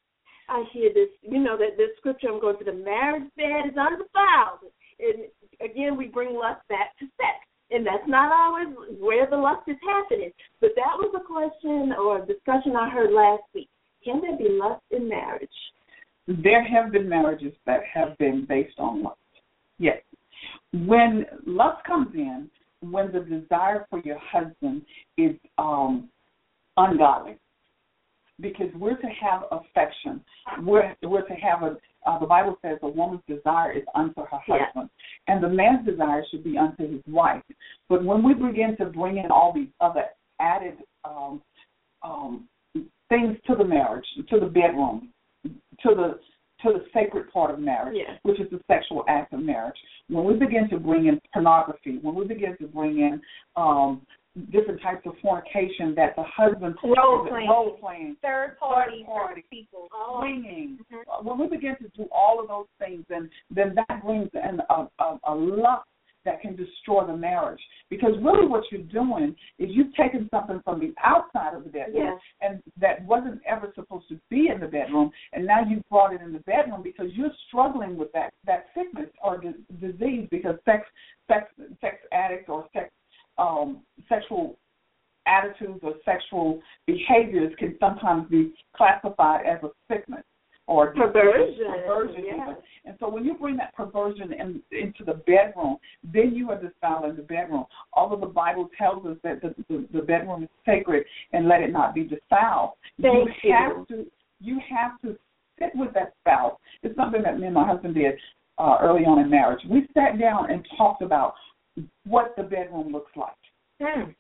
I hear this. You know that this scripture I'm going to the marriage bed is undefiled, and again we bring lust back to sex. And that's not always where the lust is happening. But that was a question or a discussion I heard last week. Can there be lust in marriage? There have been marriages that have been based on lust. Yes. When lust comes in, when the desire for your husband is um, ungodly, because we're to have affection. We're, we're to have a, uh, the Bible says a woman's desire is unto her husband, yeah. and the man's desire should be unto his wife. But when we begin to bring in all these other added um, um, things to the marriage, to the bedroom, to the to the sacred part of marriage, yeah. which is the sexual act of marriage, when we begin to bring in pornography, when we begin to bring in um, different types of fornication that the husband role playing, role playing, third party, third party people, swinging. Mm-hmm. When we begin to do all of those things, then then that brings in a, a, a lust that can destroy the marriage. Because really, what you're doing is you've taken something from the outside of the bedroom, yes. and that wasn't ever supposed to be in the bedroom, and now you've brought it in the bedroom because you're struggling with that that sickness or d- disease because sex sex sex addicts or sex Um, sexual attitudes or sexual behaviors can sometimes be classified as a sickness or perversion. perversion yeah. even. And so when you bring that perversion in, into the bedroom, then you are defiled in the bedroom. Although the Bible tells us that the, the, the bedroom is sacred and let it not be defiled, Thank you, you. have to you have to sit with that spouse. It's something that me and my husband did uh, early on in marriage. We sat down and talked about what the bedroom looks like. Mm.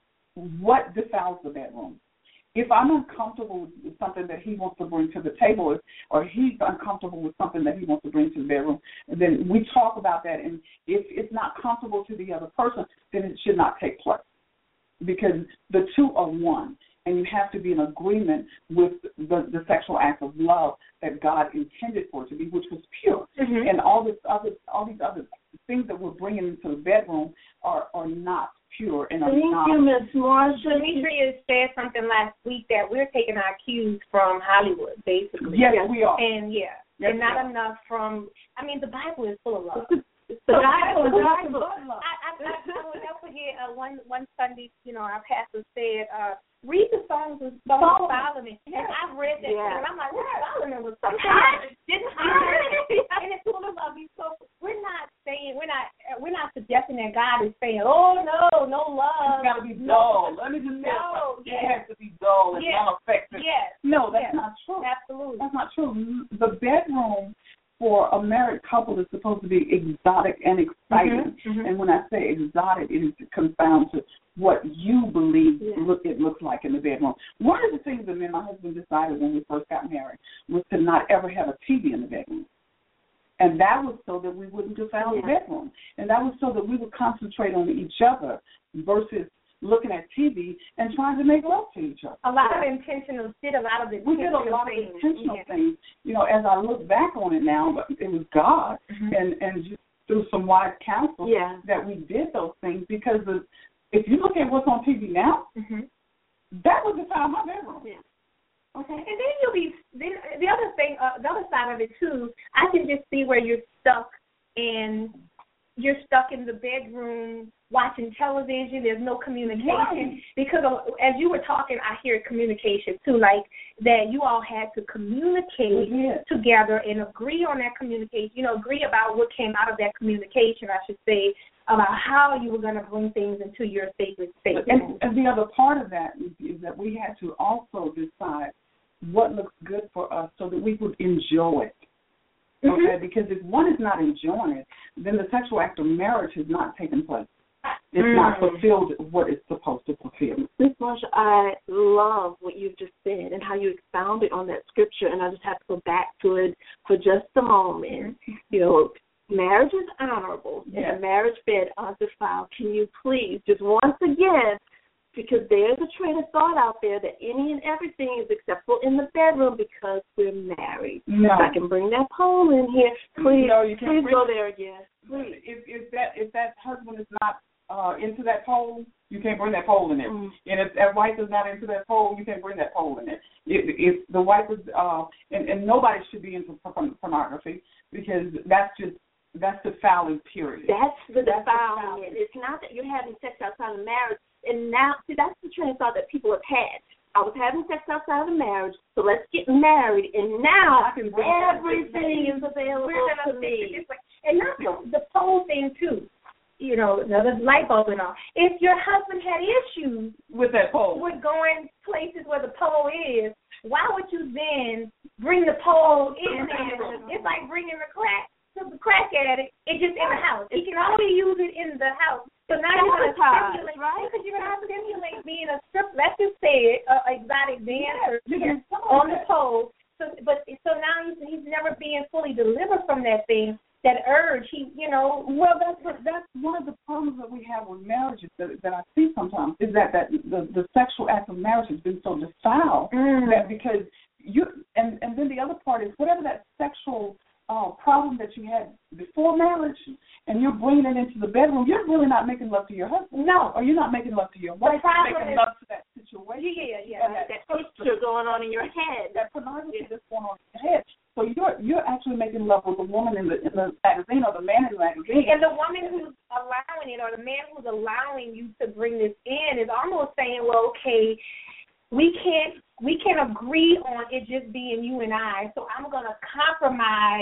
What defiles the bedroom? If I'm uncomfortable with something that he wants to bring to the table, or he's uncomfortable with something that he wants to bring to the bedroom, then we talk about that. And if it's not comfortable to the other person, then it should not take place, because the two are one. And you have to be in agreement with the, the sexual act of love that God intended for it to be, which was pure. Mm-hmm. And all this other, all these other things that we're bringing into the bedroom are, are not pure and are Thank not. you, Miss Marsha. Demetria said something last week that we're taking our cues from Hollywood, basically. Yes, we are. And yeah, Yes, and not we are. enough from. I mean, the Bible is full of love. The Bible, the I, Bible. I, I, I will never forget uh, one one Sunday. You know, our pastor said, uh, "Read the songs of Song of Solomon." Yeah. And I read that, Yeah. and I'm like, "Well, Solomon was something I didn't hear." And it's full of love. So we're not saying we're not we're not suggesting that God is saying, "Oh no, no love." It's got to be no, dull. Let me just say no, it. yes. It has to be dull and Yes. unaffected. Yes. No, that's Yes. not true. Absolutely. That's not true. The bedroom for a married couple is supposed to be exotic and exciting. Mhm, mhm. And when I say exotic, it is confound to what you believe Yeah. look, it looks like in the bedroom. One of the things that me and my husband decided when we first got married was to not ever have a T V in the bedroom. And that was so that we wouldn't defile Yeah. the bedroom. And that was so that we would concentrate on each other versus looking at T V and trying to make love to each other. A lot of intentional, did a lot of We intentional did a lot of things. intentional Yeah. things. You know, as I look back on it now, but it was God, Mhm. and and just through some wise counsel Yeah. that we did those things, because of, if you look at what's on T V now, Mm-hmm. that would defile my bedroom. Yeah. Okay. And then you'll be then the other thing, uh, the other side of it too. I can just see where you're stuck, and you're stuck in the bedroom watching television. There's no communication Right. because of, as you were talking, I hear communication too, like that you all had to communicate We did. together and agree on that communication. You know, agree about what came out of that communication. I should say about how you were going to bring things into your sacred space. And, and the other part of that is, is that we had to also decide what looks good for us so that we would enjoy it. Okay, Mhm. because if one is not enjoying it, then the sexual act of marriage has not taken place. It's Mm. not fulfilled what it's supposed to fulfill. Miss Marsha, I love what you've just said and how you expounded on that scripture, and I just have to go back to it for just a moment. You know, marriage is honorable, and Yes. the marriage bed undefiled. Can you please, just once again, because there's a train of thought out there that any and everything is acceptable in the bedroom because we're married. No. If I can bring that poll in here, please, No, you can't please bring- go there again. Please. If, if that if that husband is not uh, into that pole, you can't bring that pole in there. Mm. And if that wife is not into that pole, you can't bring that pole in there. If, if the wife is, uh, and, and nobody should be into porn- pornography, because that's just that's defiling. Period. That's the That's defilement. It's not that you're having sex outside of marriage. And now, see, that's the train of thought that people have had. I was having sex outside of marriage, so let's get married, and now I can bring everything is available We're to gonna fix it me. this way. And not the, the pole thing too. You know, another light bulb and all. If your husband had issues with that pole. with going places where the pole is, why would you then bring the pole in there? It's like bringing the crack to the crack addict. It's just in the house. He can only use it in the house. So now you're going to Sabotage, stimulate, right? Because you're going to stimulate being a strip. Let's just say it, uh, exotic dancer you can come on with the that. pole. So, but so now he's he's never being fully delivered from that thing, that urge. He, you know. Well, that's what, that's one of the problems that we have with marriages that, that I see sometimes is that, that the, the sexual act of marriage has been so defiled Mm. that because you and and then the other part is whatever that sexual uh, problem that you had before marriage, and you're bringing it into the bedroom, you're really not making love to your husband. No. Or you're not making love to your wife. problem You're making is- love to that situation. Yeah, yeah, And yeah. that, That picture going on in your head. that pornography that's going on in your head. So you're you're actually making love with the woman in the in the magazine or the man in the magazine. And the woman who's allowing it, or the man who's allowing you to bring this in, is almost saying, well, okay, we can't we can agree on it just being you and I, so I'm going to compromise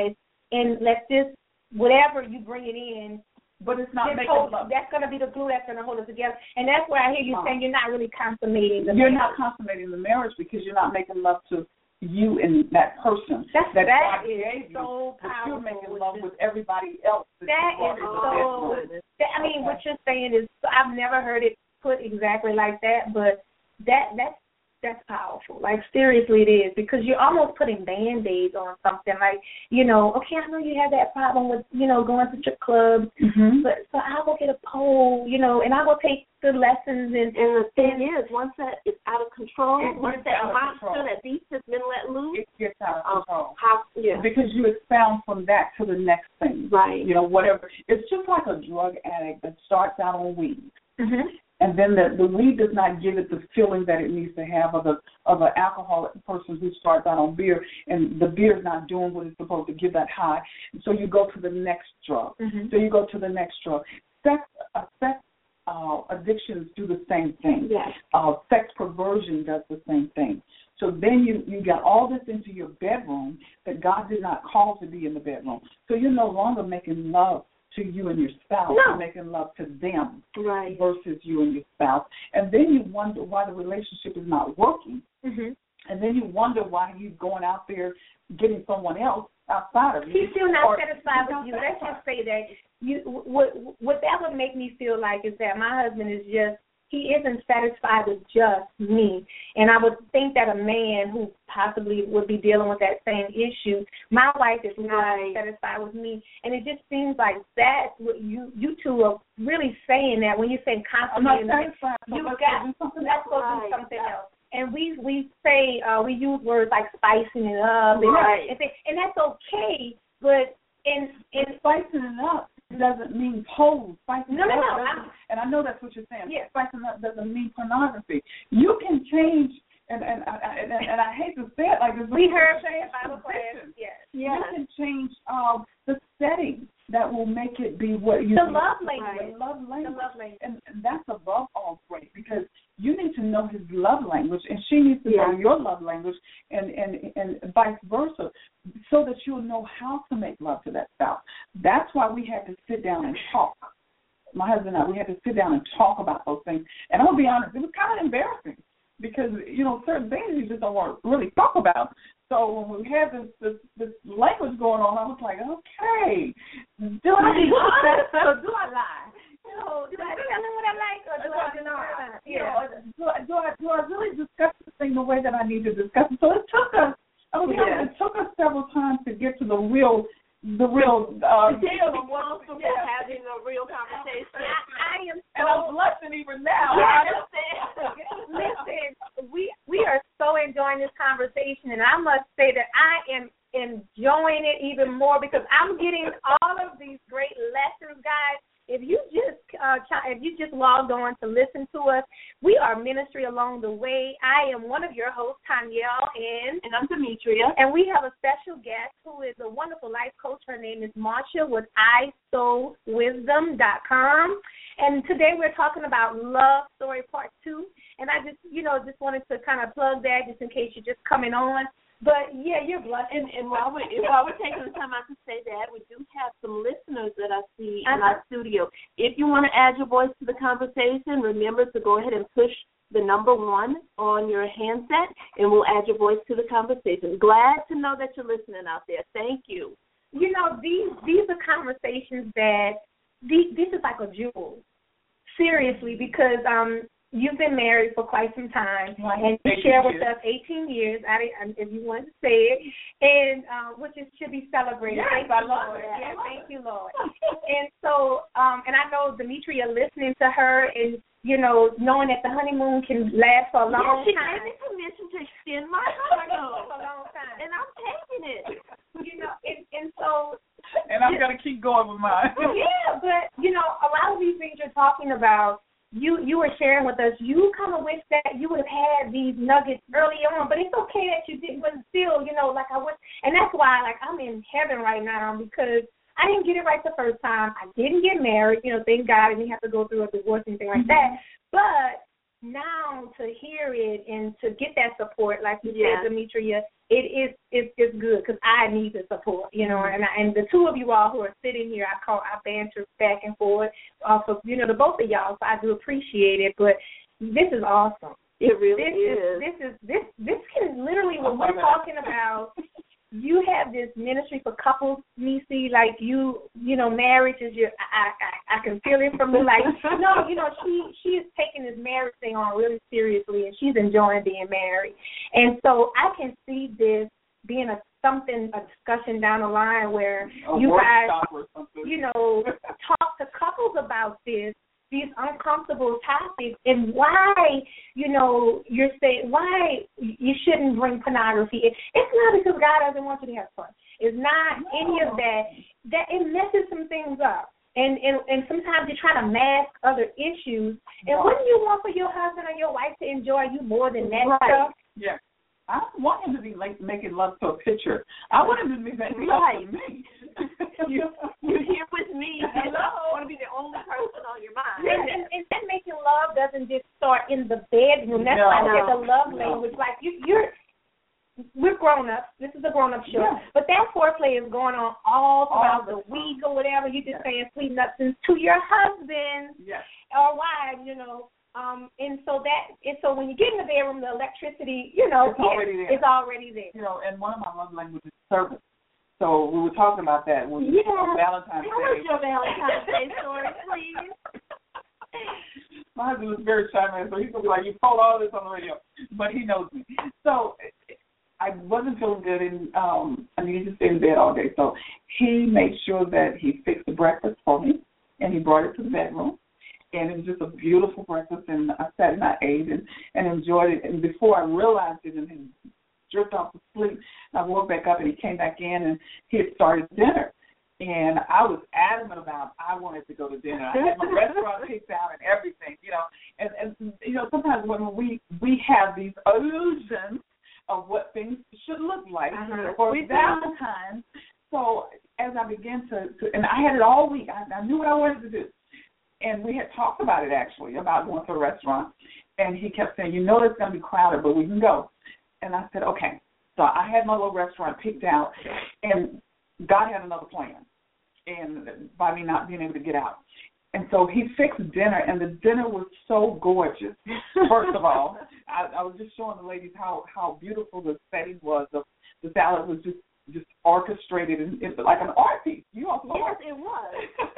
and let's just, whatever you bring it in, but it's not making hold, love. That's going to be the glue that's going to hold us together. And that's where I hear you saying you're not really consummating the You're marriage. not consummating the marriage because you're not making love to you and that person. That's, that that God is gave so you, but powerful. you're making love with everybody else. That, That you is so, that, I mean, okay. What you're saying is, I've never heard it put exactly like that, but that that's that's powerful. Like, seriously, it is, because you're almost putting Band-Aids on something. Like, you know, okay, I know you have that problem with, you know, going to strip clubs, mm-hmm. but so I will get a pole, you know, and I will take the lessons. And, and the thing and, is, once that is out of control, it once that monster, that beast has been let loose, it gets out of control. Um, how, yeah. Because you expound from that to the next thing. Right. You know, whatever. It's just like a drug addict that starts out on weed. Mm-hmm. And then the, the weed does not give it the feeling that it needs to have of the of an alcoholic person who starts out on beer, and the beer is not doing what it's supposed to give that high. So you go to the next drug. Mm-hmm. So you go to the next drug. Sex, uh, sex uh, addictions do the same thing. Yes. Uh, sex perversion does the same thing. So then you, you got all this into your bedroom that God did not call to be in the bedroom. So you're no longer making love to you and your spouse, no. You're making love to them, right. versus you and your spouse. And then you wonder why the relationship is not working. Mm-hmm. And then you wonder why you're going out there getting someone else outside of you. He's still not or, satisfied with you. Let's just say that you. What what that would make me feel like is that my husband is just. He isn't satisfied with just me. And I would think that a man who possibly would be dealing with that same issue, my wife is not right. satisfied with me. And it just seems like that's what you you two are really saying, that when you're saying constantly, I'm not satisfied, so you let's got, go do something let's else. go right. do something else. And we we say, uh, we use words like spicing it up. And, right. and, and that's okay, but in, in spicing it up doesn't mean pose. Spicing no, no, up no. And I know that's what you're saying. Yeah. Spicing up doesn't mean pornography. You can change, and and, and, and, and I hate to say it like this, but we you heard can change Bible class. Yes. You can change um, the setting that will make it be what you the need. love language. The love language. The love language. And, and that's above all great, because you need to know his love language, and she needs to yeah. know your love language, and, and, and vice versa, so that you'll know how to make love to that spouse. That's why we had to sit down and talk. My husband and I, we had to sit down and talk about those things. And I'm going to be honest, it was kind of embarrassing because, you know, certain things you just don't want to really talk about. So when we had this, this, this language going on, I was like, okay, do I be honest or do I lie? You know, do I tell him what I like or do, do I not? Yeah. You know, do I, do, I, do I really discuss this thing the way that I need to discuss it? So it took us, I mean, yeah. it took us several times to get to the real the real uh, deal of what's yeah. having a real conversation. I, I am so, and I'm blushing even now. Yeah, listen, we we are so enjoying this conversation, and I must say that I am enjoying it even more because I'm getting all of these great lessons, guys. If you just uh, if you just logged on to listen to us, we are ministry along the way. I am one of your hosts, Tanyelle, and and I'm Demetria, and we have a special guest who is a wonderful life coach. Her name is Marsha with I sow wisdom dot com, and today we're talking about Love Story Part Two. And I just, you know, just wanted to kind of plug that just in case you're just coming on. But, yeah, you're blessed. And, and while, we're, while we're taking the time out to say that, we do have some listeners that I see in our studio. If you want to add your voice to the conversation, remember to go ahead and push the number one on your handset, and we'll add your voice to the conversation. Glad to know that you're listening out there. Thank you. You know, these these are conversations that, these, this is like a jewel, seriously, because um. You've been married for quite some time, right. and you share with us eighteen years, I, if you want to say it, and uh, which is, should be celebrated. Yes, thank I you, love Lord. it. Yeah, thank you, Lord. And so, um, and I know, Demetria, listening to her and, you know, knowing that the honeymoon can last for a long yeah, she time. She gave me permission to extend my honeymoon. For a long time. And I'm taking it. You know, and, and so. And I'm going to keep going with mine. Yeah, but, you know, a lot of these things you're talking about, You you were sharing with us, you kind of wish that you would have had these nuggets early on, but it's okay that you didn't, but still, you know, like I was, and that's why, like, I'm in heaven right now because I didn't get it right the first time. I didn't get married, you know, thank God I didn't have to go through a divorce or anything like that, but now to hear it and to get that support, like you yeah. said, Demetria, it is it's, it's good because I need the support, you know. And I, and the two of you all who are sitting here, I call I banter back and forth off of, you know, the both of y'all. So I do appreciate it. But this is awesome. It really this is. is. This is this this can literally what we're talking about. You have this ministry for couples, Nisi, like you, you know, marriage is your, I, I, I can feel it from the, like, no, you know, she, she is taking this marriage thing on really seriously, and she's enjoying being married. And so I can see this being a something, a discussion down the line where a you guys, or you know, talk to couples about this, these uncomfortable topics, and why, you know, you're saying why you shouldn't bring pornography. It, it's not because God doesn't want you to have fun. It's not no. any of that. That it messes some things up. And, and and sometimes you're trying to mask other issues. And right. wouldn't you want for your husband or your wife to enjoy you more than that right. stuff? Yeah. I don't want him to be like making love to a picture. I want him to be making right. love to me. you, you're here with me. Hello. I want to be the only person on your mind. And, and, and that making love doesn't just start in the bedroom. That's no, why no, there's a love no. language. Like you, you're, we're grown ups. This is a grown up show. Yeah. But that foreplay is going on all throughout all the week or whatever. You just yeah. saying sweet nothings to your husband yes. or wife, you know. Um, and so that, and so when you get in the bedroom, the electricity, you know, it's already there. It's already there. You know, and one of my love languages is service. So we were talking about that when yeah. on Valentine's Day. Tell us your Valentine's Day story, please. My husband was very shy man, so he's gonna be like, "You told all this on the radio," but he knows me. So I wasn't feeling good, and um, I needed to stay in bed all day. So he made sure that he fixed the breakfast for me, and he brought it to the bedroom. And it was just a beautiful breakfast, and I sat and I ate and, and enjoyed it. And before I realized it and had drifted off to sleep, I woke back up and he came back in and he had started dinner. And I was adamant about I wanted to go to dinner. I had my restaurant picked out and everything, you know. And, and you know, sometimes when we, we have these illusions of what things should look like uh-huh. for Valentine's. So as I began to, to, and I had it all week. I, I knew what I wanted to do. And we had talked about it, actually, about going to a restaurant. And he kept saying, you know it's going to be crowded, but we can go. And I said, okay. So I had my little restaurant picked out, and God had another plan, and by me not being able to get out. And so he fixed dinner, and the dinner was so gorgeous. First of all, I, I was just showing the ladies how, how beautiful the setting was. The, the salad was just just orchestrated in, in, like an art piece. You also yes, it was.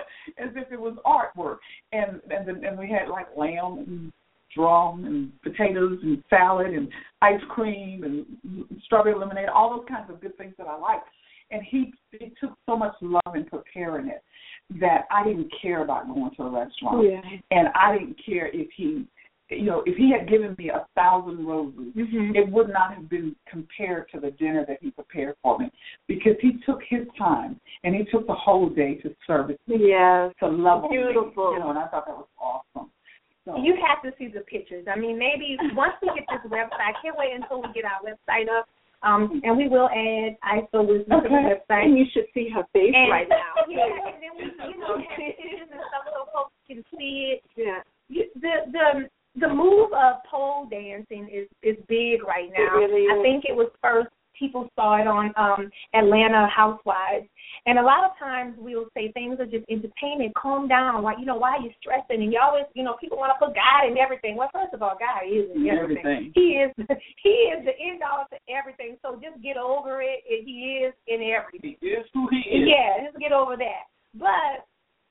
As if it was artwork. And and then, and we had like lamb and drum and potatoes and salad and ice cream and strawberry lemonade, all those kinds of good things that I like. And he, he took so much love in preparing it that I didn't care about going to a restaurant. Yeah. And I didn't care if he, you know, if he had given me a thousand roses, mm-hmm. it would not have been compared to the dinner that he prepared for me, because he took his time and he took the whole day to service me, yes. to love me. Beautiful. You know, and I thought that was awesome. So. You have to see the pictures. I mean, maybe once we get this website, I can't wait until we get our website up. Um, and we will add I S O Wisdom okay. to the website. And you should see her face and, right now. Yeah, and then we, you know, have pictures and stuff so folks can see it. Yeah. You, the the the move of pole dancing is is big right now. It really is. I think it was first people saw it on um, Atlanta Housewives, and a lot of times we'll say things are just entertaining. Calm down. Why you know why are you stressing? And you always you know people want to put God in everything. Well, first of all, God is in everything. everything. He is He is the end all to everything. So just get over it. He is in everything. He is who He is. Yeah, just get over that. But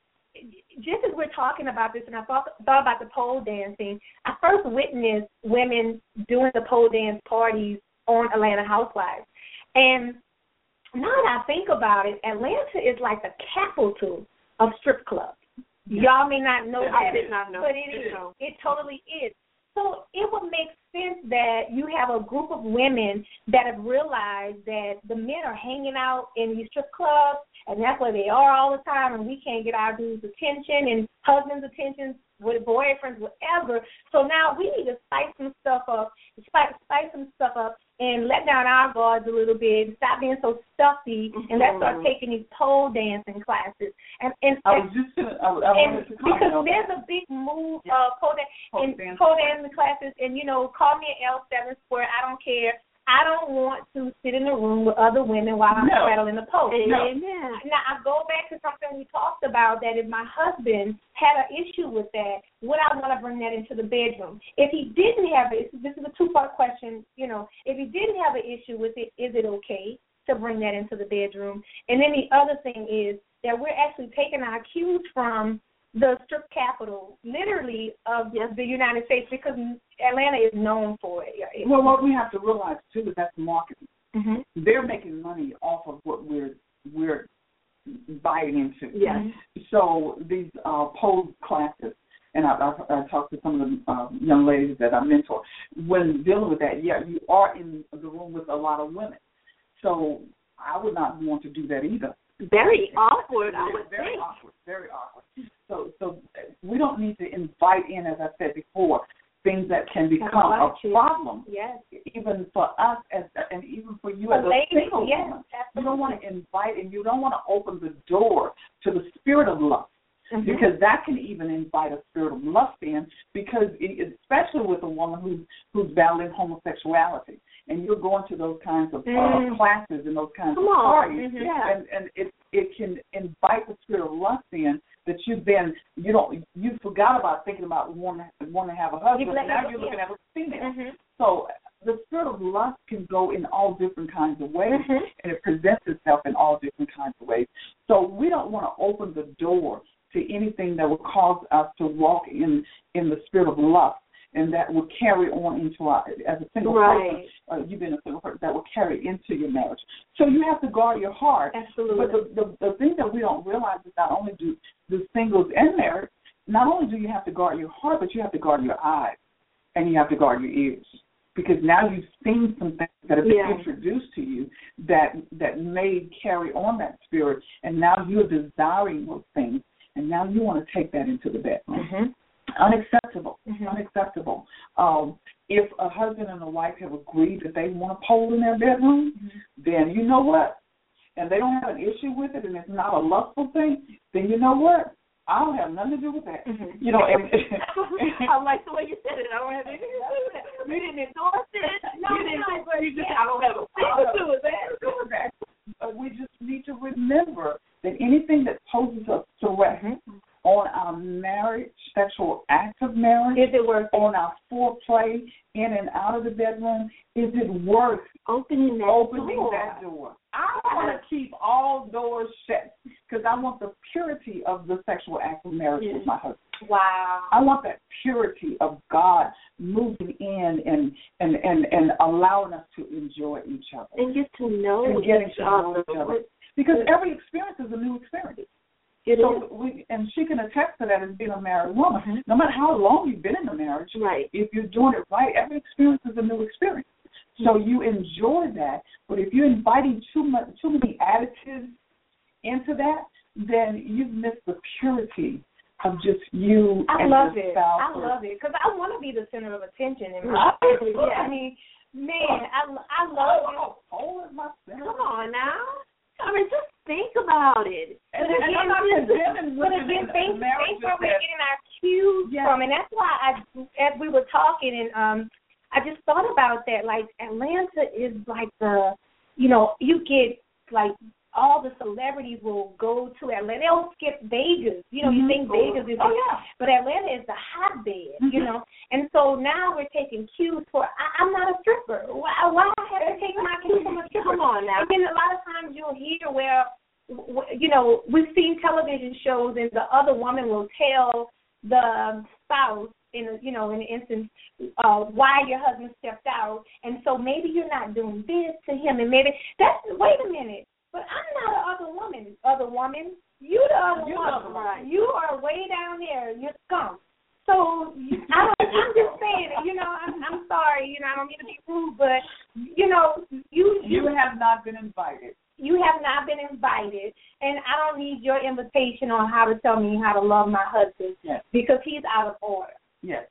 just as we're talking about this, and I thought, thought about the pole dancing, I first witnessed women doing the pole dance parties on Atlanta Housewives. And now that I think about it, Atlanta is like the capital of strip clubs. Y'all may not know I that, did not know. but it is. No. It totally is. So it would make sense that you have a group of women that have realized that the men are hanging out in these strip clubs, and that's where they are all the time, and we can't get our dudes' attention and husbands' attention with boyfriends, whatever. So now we need to spice some stuff up, spice, spice some stuff up, and let down our guards a little bit, and stop being so stuffy, mm-hmm. and let's start taking these pole dancing classes. And, and, I was just gonna, I, I and wanted to because on there's that. a big move yeah. of uh, pole, dan- pole, and dancing. pole dancing classes, and, you know, call me an L seven square, I don't care. I don't want to sit in a room with other women while I'm no. straddling the pole. No. Now, I go back to something we talked about, that if my husband had an issue with that, would I want to bring that into the bedroom? If he didn't have it, this is a two-part question, you know, if he didn't have an issue with it, is it okay to bring that into the bedroom? And then the other thing is that we're actually taking our cues from the strip capital, literally, of yes. the United States, because Atlanta is known for it. Well, what we have to realize, too, is that's marketing. Mm-hmm. They're making money off of what we're we're buying into. Yes. So these uh, pole classes, and I, I, I talked to some of the uh, young ladies that I mentor, when dealing with that, yeah, you are in the room with a lot of women. So I would not want to do that either. Very awkward, I would very think. awkward, very awkward. So, so we don't need to invite in, as I said before, things that can become a problem. Yes. Even for us, as and even for you as a lady, single yes, woman, absolutely. you don't want to invite, and you don't want to open the door to the spirit of lust. Mm-hmm. Because that can even invite a spirit of lust in, because it, especially with a woman who's who's battling homosexuality, and you're going to those kinds of mm. uh, classes and those kinds Come of on. parties, mm-hmm. yeah. and and it it can invite the spirit of lust in, that you've been you don't you forgot about thinking about wanting wanting to have a husband, and now you're looking at a female. Mm-hmm. So the spirit of lust can go in all different kinds of ways, mm-hmm. and it presents itself in all different kinds of ways. So we don't want to open the door to anything that would cause us to walk in, in the spirit of lust, and that would carry on into our, as a single right. person, uh, you've been a single person, that will carry into your marriage. So you have to guard your heart. Absolutely. But the, the, the thing that we don't realize is not only do the singles and married, not only do you have to guard your heart, but you have to guard your eyes, and you have to guard your ears. Because now you've seen some things that have been yeah. introduced to you that that may carry on that spirit, and now you're desiring those things. And now you want to take that into the bedroom. Mm-hmm. Unacceptable. Mm-hmm. Unacceptable. Um, if a husband and a wife have agreed that they want a pole in their bedroom, mm-hmm. then you know what? And they don't have an issue with it, and it's not a lustful thing, then you know what? I don't have nothing to do with that. Mm-hmm. You know, and, I like the way you said it. I don't have anything to do with that. You didn't endorse it. No, you didn't no, say, but you just, yeah. I don't have a thing to do with that. do with that. Uh, we just need to remember that anything that poses a threat mm-hmm. on our marriage, sexual act of marriage, is it worth on our foreplay, in and out of the bedroom, is it worth opening that opening door? that door? I want to keep all doors shut because I want the purity of the sexual act of marriage yes. with my husband. Wow. I want that purity of God moving in and, and, and, and allowing us to enjoy each other. And get to know and getting each to know other. each other. Because every experience is a new experience. It so is. we, and she can attest to that as being a married woman. Mm-hmm. No matter how long you've been in a marriage, right. if you're doing it right, every experience is a new experience. Mm-hmm. So you enjoy that. But if you're inviting too much, too many additives into that, then you've missed the purity of just you I and love your it. spouse. I love it because I want to be the center of attention in Right. my family. Yeah. I mean, man, I, I love oh, it. Oh, is my center. Come on now. I mean, just think about it. And, but and again, I'm not condemning but women again, in things, things where we're that, getting our cues yes. from, and that's why I, as we were talking, and um, I just thought about that. Like Atlanta is like the, you know, you get like all the celebrities will go to Atlanta. They'll skip Vegas. You know, mm-hmm. you think Vegas is, oh, yeah. but Atlanta is the hotbed. Mm-hmm. You know, and so now we're taking cues for. I, I'm not a stripper. Why? Why I have to take my cues from a stripper? Come on now. I mean, a lot of times you'll hear where, you know, we've seen television shows, and the other woman will tell the spouse, in a, you know, in an instance, uh, why your husband stepped out, and so maybe you're not doing this to him, and maybe that's. Wait a minute. But I'm not the other woman. Other woman, you the other you woman. right. You are way down there. You're scum. So I don't, I'm just saying. You know, I'm, I'm sorry. You know, I don't mean to be rude, but you know, you you have not been invited. You have not been invited, and I don't need your invitation on how to tell me how to love my husband yes. because he's out of order. Yes.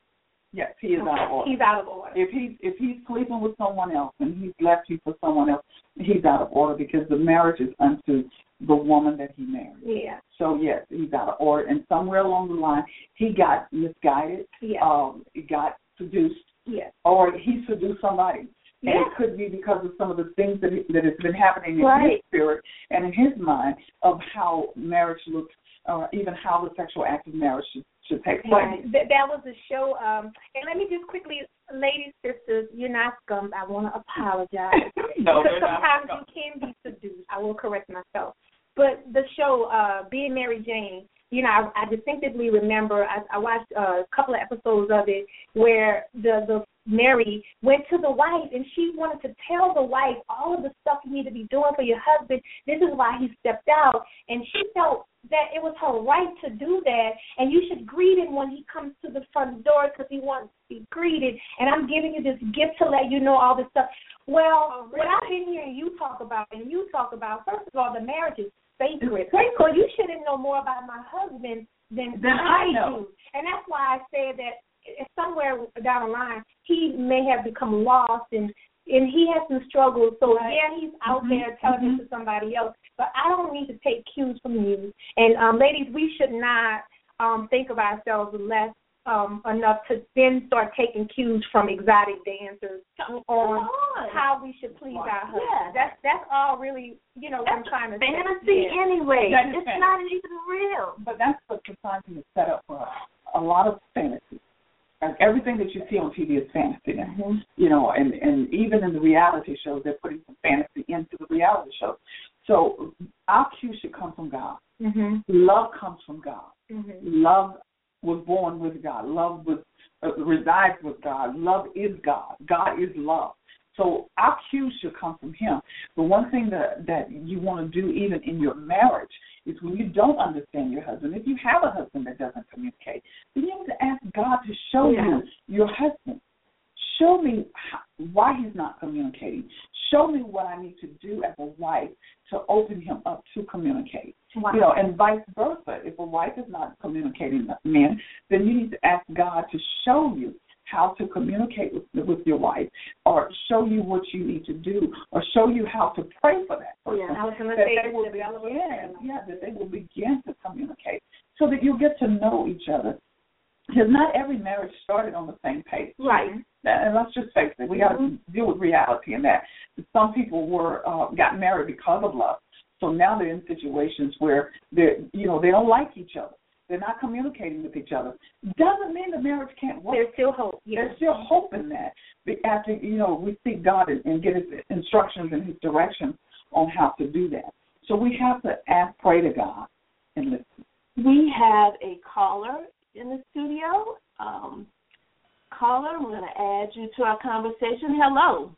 Yes, he is out of order. He's out of order. If he's if he's sleeping with someone else and he's left you for someone else, he's out of order because the marriage is unto the woman that he married. Yeah. So yes, he's out of order, and somewhere along the line he got misguided. Yeah. Um, he got seduced. Yeah. Or he seduced somebody. Yeah. And it could be because of some of the things that he, that has been happening in right. his spirit and in his mind of how marriage looks, or even how the sexual act of marriage should, should take place. Right. That, that was a show. Um, and let me just quickly, ladies, sisters, you're not scums. I want to apologize. No, because not sometimes you can be seduced. I will correct myself. But the show, uh, Being Mary Jane, you know, I, I distinctively remember I, I watched uh, a couple of episodes of it where the, the Mary went to the wife and she wanted to tell the wife all of the stuff you need to be doing for your husband. This is why he stepped out. And she felt that it was her right to do that, and you should greet him when he comes to the front door because he wants to be greeted. And I'm giving you this gift to let you know all this stuff. Well, oh, really? What I've been hearing you talk about and you talk about, first of all, the marriage is sacred. So you shouldn't know more about my husband than, than I, I know. do. And that's why I said that somewhere down the line he may have become lost and and he has some struggles. So right. yeah, he's out mm-hmm. there telling mm-hmm. it to somebody else. But I don't need to take cues from you. And um, ladies, we should not um, think of ourselves less um, enough to then start taking cues from exotic dancers on, on how we should please our husbands. Yeah. That's that's all really, you know, that's what I'm trying to fantasy say. anyway. That it's fantasy. Not even real. But that's what society is set up for. A lot of fantasy. And everything that you see on T V is fantasy, mm-hmm. you know, and, and even in the reality shows, they're putting some fantasy into the reality shows. So our cue should come from God. Mm-hmm. Love comes from God. Mm-hmm. Love was born with God. Love was, uh, resides with God. Love is God. God is love. So our cue should come from him. But one thing that, that you want to do even in your marriage is when you don't understand your husband, if you have a husband that doesn't communicate, then you need to ask God to show yeah. you your husband. Show me how, why he's not communicating. Show me what I need to do as a wife to open him up to communicate. Wow. You know, and vice versa. If a wife is not communicating with men, then you need to ask God to show you how to communicate with, with your wife, or show you what you need to do, or show you how to pray for that person. Yeah, I was going to that say they will begin, yeah, that they will begin to communicate, so that you get to know each other. Because not every marriage started on the same page. Right. And let's just face it, we got to mm-hmm. deal with reality in that. Some people were uh, got married because of love, so now they're in situations where they, you know, they don't like each other. They're not communicating with each other. Doesn't mean the marriage can't work. There's still hope. Yeah. There's still hope in that. After, you know, we seek God and, and get his instructions and his directions on how to do that. So we have to ask, pray to God and listen. We have a caller in the studio. Um, caller, I'm going to add you to our conversation. Hello.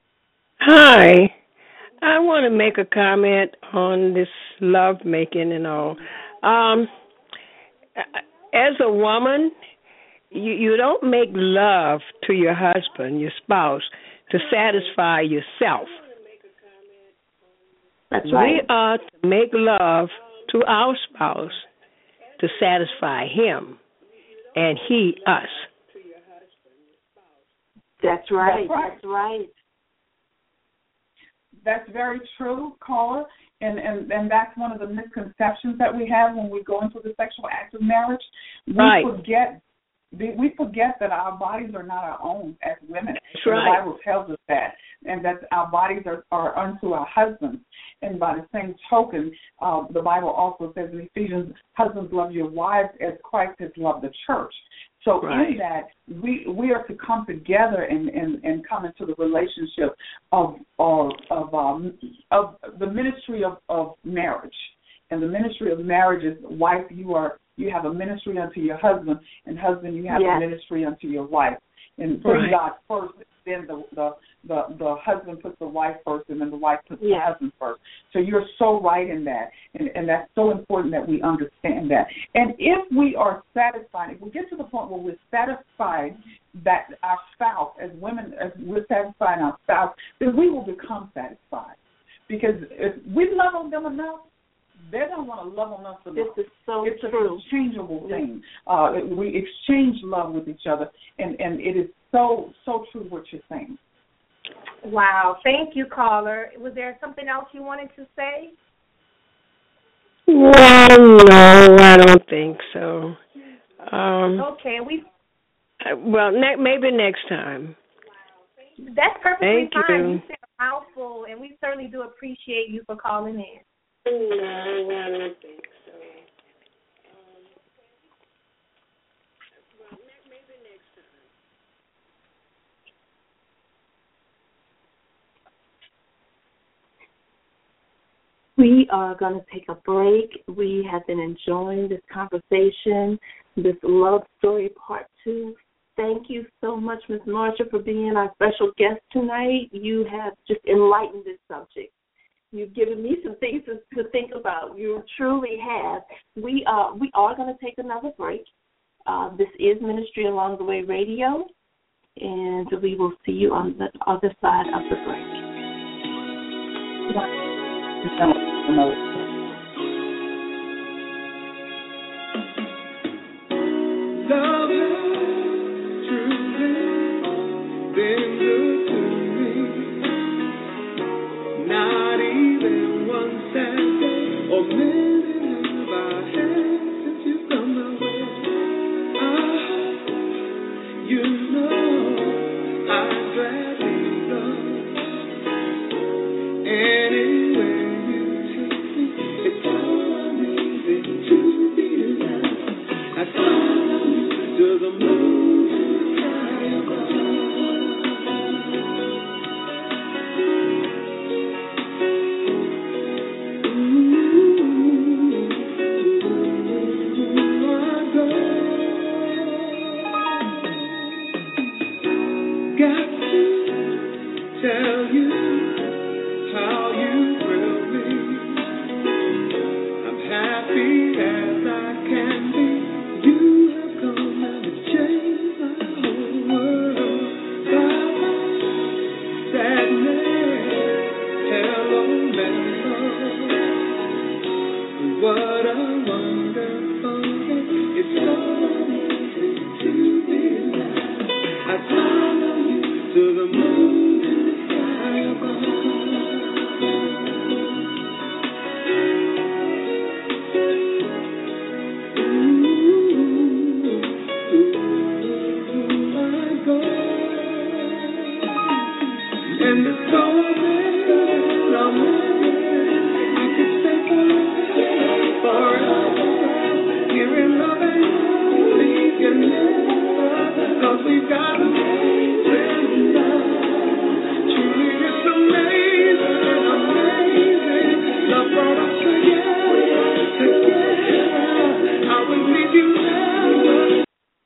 Hi. I want to make a comment on this love making and all. Um, as a woman, you, you don't make love to your husband, your spouse, to satisfy yourself. That's right. We are to make love to our spouse to satisfy him and he us. That's right. That's right. That's right. That's very true, caller, and, and, and that's one of the misconceptions that we have when we go into the sexual act of marriage. We right. forget we forget that our bodies are not our own as women. That's right. The Bible tells us that, and that our bodies are, are unto our husbands. And by the same token, uh, the Bible also says in Ephesians, husbands, love your wives as Christ has loved the church. So right. in that, we we are to come together and, and, and come into the relationship of of of, um, of the ministry of, of marriage. And the ministry of marriage is, wife, you are you have a ministry unto your husband, and husband, you have yes. a ministry unto your wife. And put right. God first, then the, the the the husband puts the wife first, and then the wife puts yes. the husband first. So you're so right in that, and, and that's so important that we understand that. And if we are satisfied, if we get to the point where we're satisfied that our spouse, as women, as we're satisfying our spouse, then we will become satisfied. Because if we love them enough, They don't want to love on us enough. This is so it's true. It's an interchangeable thing. Uh, we exchange love with each other, and, and it is so, so true what you're saying. Wow. Thank you, caller. Was there something else you wanted to say? Well, no, I don't think so. Um, okay. We. Well, ne- maybe next time. That's perfectly Thank fine. you. You said a mouthful, and we certainly do appreciate you for calling in. No, I don't think so. Um, well, maybe next time. We are going to take a break. We have been enjoying this conversation, this love story part two. Thank you so much, Miz Marsha, for being our special guest tonight. You have just enlightened this subject. You've given me some things to, to think about. You truly have. We are, we are going to take another break. Uh, this is Ministry Along the Way Radio, and we will see you on the other side of the break. Love has truly been good to me. Not even one sad day or minute have I had since you've come my way. I, you know, I'd gladly go anywhere you take me. It's so amazing to be alive. I follow you to the moon, to the sky above. Tell you how you thrill me. I'm happy as I can be. You have come and it's changed my whole world. Bye-bye, sadness, hello, memory. What a wonderful day. It's so easy to be alive. I follow you to the moon. And the cold man, I'm I could stay forever, forever, here in love and leave you never, 'cause we've got amazing love. Truly it's amazing, amazing. Love brought us together, together. I would leave you never.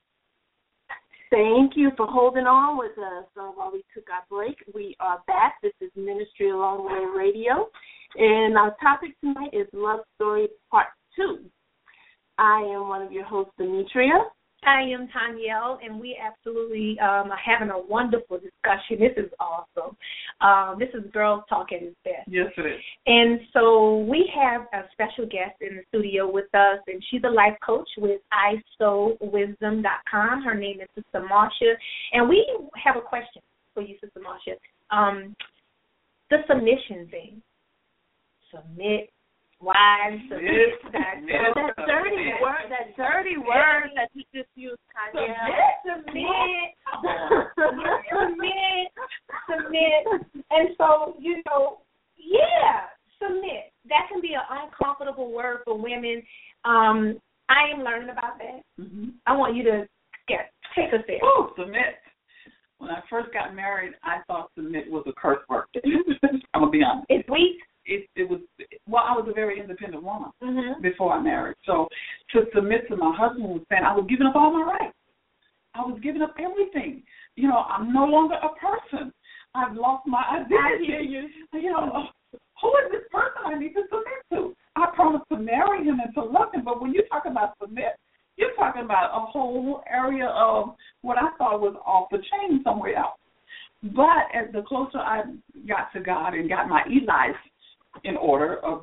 Thank you for holding on with us uh, while we took our break. We are back. This is Ministry Along the Way Radio, and our topic tonight is Love Story Part two. I am one of your hosts, Demetria. I am Tanyelle, and we absolutely um, are having a wonderful discussion. This is awesome. Um, this is Girls Talk at its best. Yes, it is. And so we have a special guest in the studio with us, and she's a life coach with I sow wisdom dot com. Her name is Sister Marsha. And we have a question for you, Sister Marsha. Um, the submission thing. Submit. Wives, submit. That, that dirty word, that dirty word that you just used, Tanya. Submit, submit, submit. And so, you know, yeah, submit. That can be an uncomfortable word for women. Um, I am learning about that. Mm-hmm. I want you to get take us there. Oh, submit. When I first got married, I thought submit was a curse word. I'm going to be honest. It's weak. It, it was, well, I was a very independent woman mm-hmm. before I married. So to submit to my husband was saying I was giving up all my rights. I was giving up everything. You know, I'm no longer a person. I've lost my identity. I hear you. You know, who is this person I need to submit to? I promised to marry him and to love him, but when you talk about submit, you're talking about a whole area of what I thought was off the chain somewhere else. But as the closer I got to God and got my Eli's in order of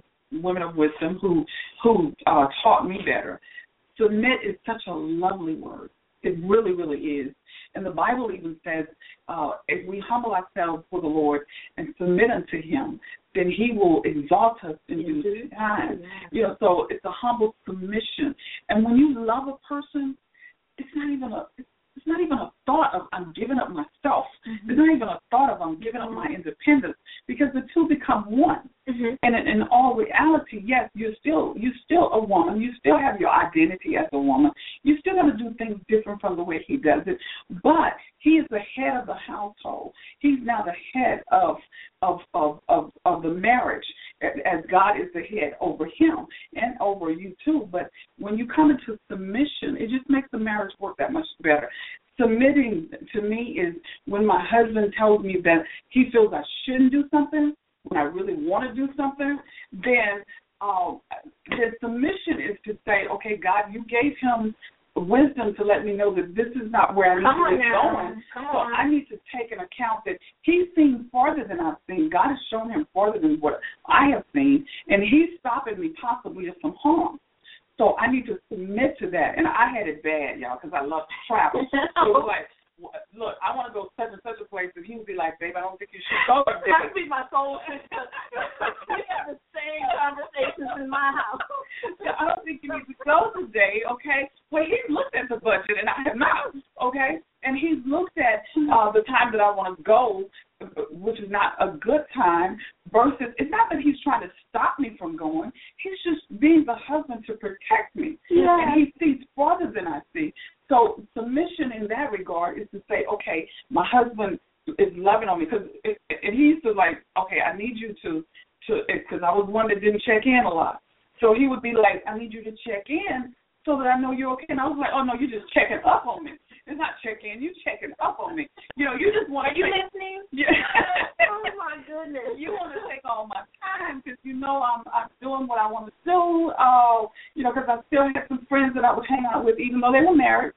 women of wisdom who who uh, taught me better. Submit is such a lovely word. It really, really is. And the Bible even says, uh, if we humble ourselves before the Lord and submit unto Him, then He will exalt us in due time. You know, so it's a humble submission. And when you love a person, it's not even a it's not even a thought of I'm giving up myself. Mm-hmm. It's not even a thought of I'm giving up my independence, because the two become one. Mm-hmm. And in, in all reality, yes, you're still you're still a woman. You still have your identity as a woman. You're still going to do things different from the way he does it. But he is the head of the household. He's now the head of of of of, of the marriage, as God is the head over him and over you too. But when you come into submission, it just makes the marriage work that much better. Submitting to me is when my husband tells me that he feels I shouldn't do something, when I really want to do something, then uh, the submission is to say, okay, God, you gave him wisdom to let me know that this is not where I need to be going. So I need to take an account that he's seen farther than I've seen. God has shown him farther than what I have seen, and he's stopping me possibly of some harm. So I need to submit to that. And I had it bad, y'all, because I love to travel. So it was like, look, I want to go such and such a place, and he would be like, babe, I don't think you should go there. That would be my soul sister. We have the same conversations in my house. I don't think you need to go today, okay? Well, he's looked at the budget, and I have not, okay? And he's looked at uh, the time that I want to go, which is not a good time, versus it's not that he's trying to stop me from going. He's just being the husband to protect me. Yeah. And he sees farther than I see. So submission in that regard is to say, okay, my husband is loving on me. Because and he used to like, okay, I need you to, to because I was one that didn't check in a lot. So he would be like, I need you to check in so that I know you're okay. And I was like, oh, no, you're just checking up on me. It's not checking. You're checking up on me. You know, you just want to. Are you take, listening? Yeah. Oh, my goodness. You want to take all my time because you know I'm I'm doing what I want to do. Uh, you know, because I still had some friends that I would hang out with, even though they were married.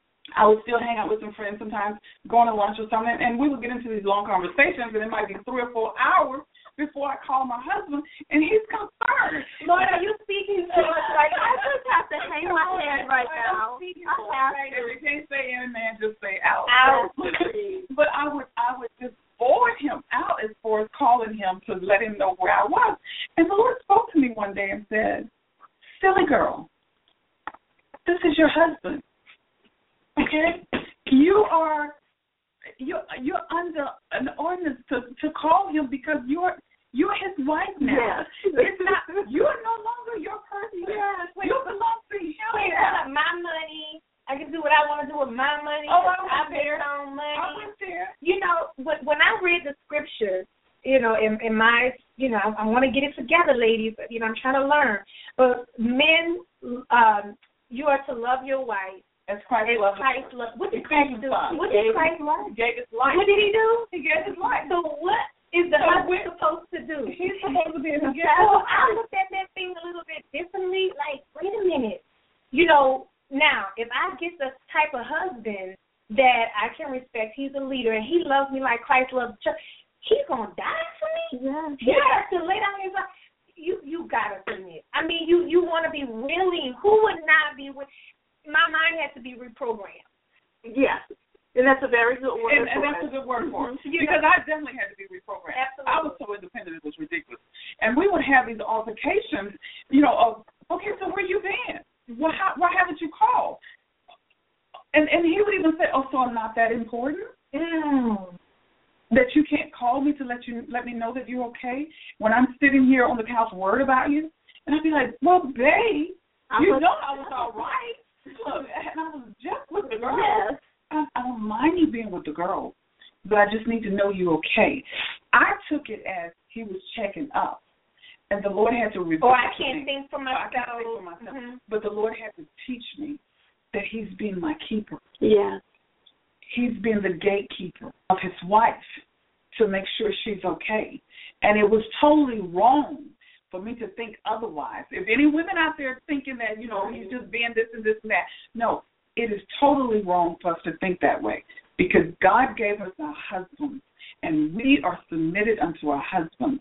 I would still hang out with some friends sometimes, going to lunch or something, and we would get into these long conversations, and it might be three or four hours before I call my husband, and he's concerned. Lord, are you speaking to us? Like, I just have to hang my head right now. I have to. If you can't say amen, just say out. Out. But I would, I would just forward him out as far as calling him to let him know where I was. And the Lord spoke to me one day and said, silly girl, this is your husband. Okay? You are you're you're under an ordinance to, to call him because you're you're his wife now. Yes. It's not you're no longer your person. Yes. You belong to him. Wait, yeah. My money. I can do what I want to do with my money. Oh, I I went bear there. on money. I went there. You know, when when I read the scriptures, you know, in, in my, you know, I, I want to get it together, ladies. You know, I'm trying to learn. But men, um, you are to love your wife. As Christ As loved Christ us. loved. What did Christ do? What did Christ love? He gave his life. What did he do? He gave his life. So what is the So husband supposed to do? He's supposed to be in the So I looked at that thing a little bit differently. Like, wait a minute. You know, now if I get the type of husband that I can respect, he's a leader and he loves me like Christ loves the church, he's gonna die for me. Yeah. He has to lay down his life. You you gotta submit. I mean, you you want to be willing. Who would not be with? My mind has to be reprogrammed. Yes. And that's a very good word. And, and for that's it. a good word for it. Mm-hmm. Because I definitely had to be reprogrammed. Absolutely. I was so independent, it was ridiculous. And we would have these altercations, you know, of, okay, so where you been? Well, how, why haven't you called? And and he would even say, oh, so I'm not that important? Mm. That you can't call me to let you let me know that you're okay when I'm sitting here on the couch worried about you? And I'd be like, well, babe, you know I was all right. Look, and I was just with the girls. Yes. I, I don't mind you being with the girls, but I just need to know you're okay. I took it as he was checking up, and the Lord had to reveal. Or I can't think for myself. I can't think for myself. Mm-hmm. But the Lord had to teach me that he's been my keeper. Yeah. He's been the gatekeeper of his wife to make sure she's okay. And it was totally wrong for me to think otherwise. If any women out there thinking that, you know, he's just being this and this and that, no, it is totally wrong for us to think that way because God gave us our husbands and we are submitted unto our husbands.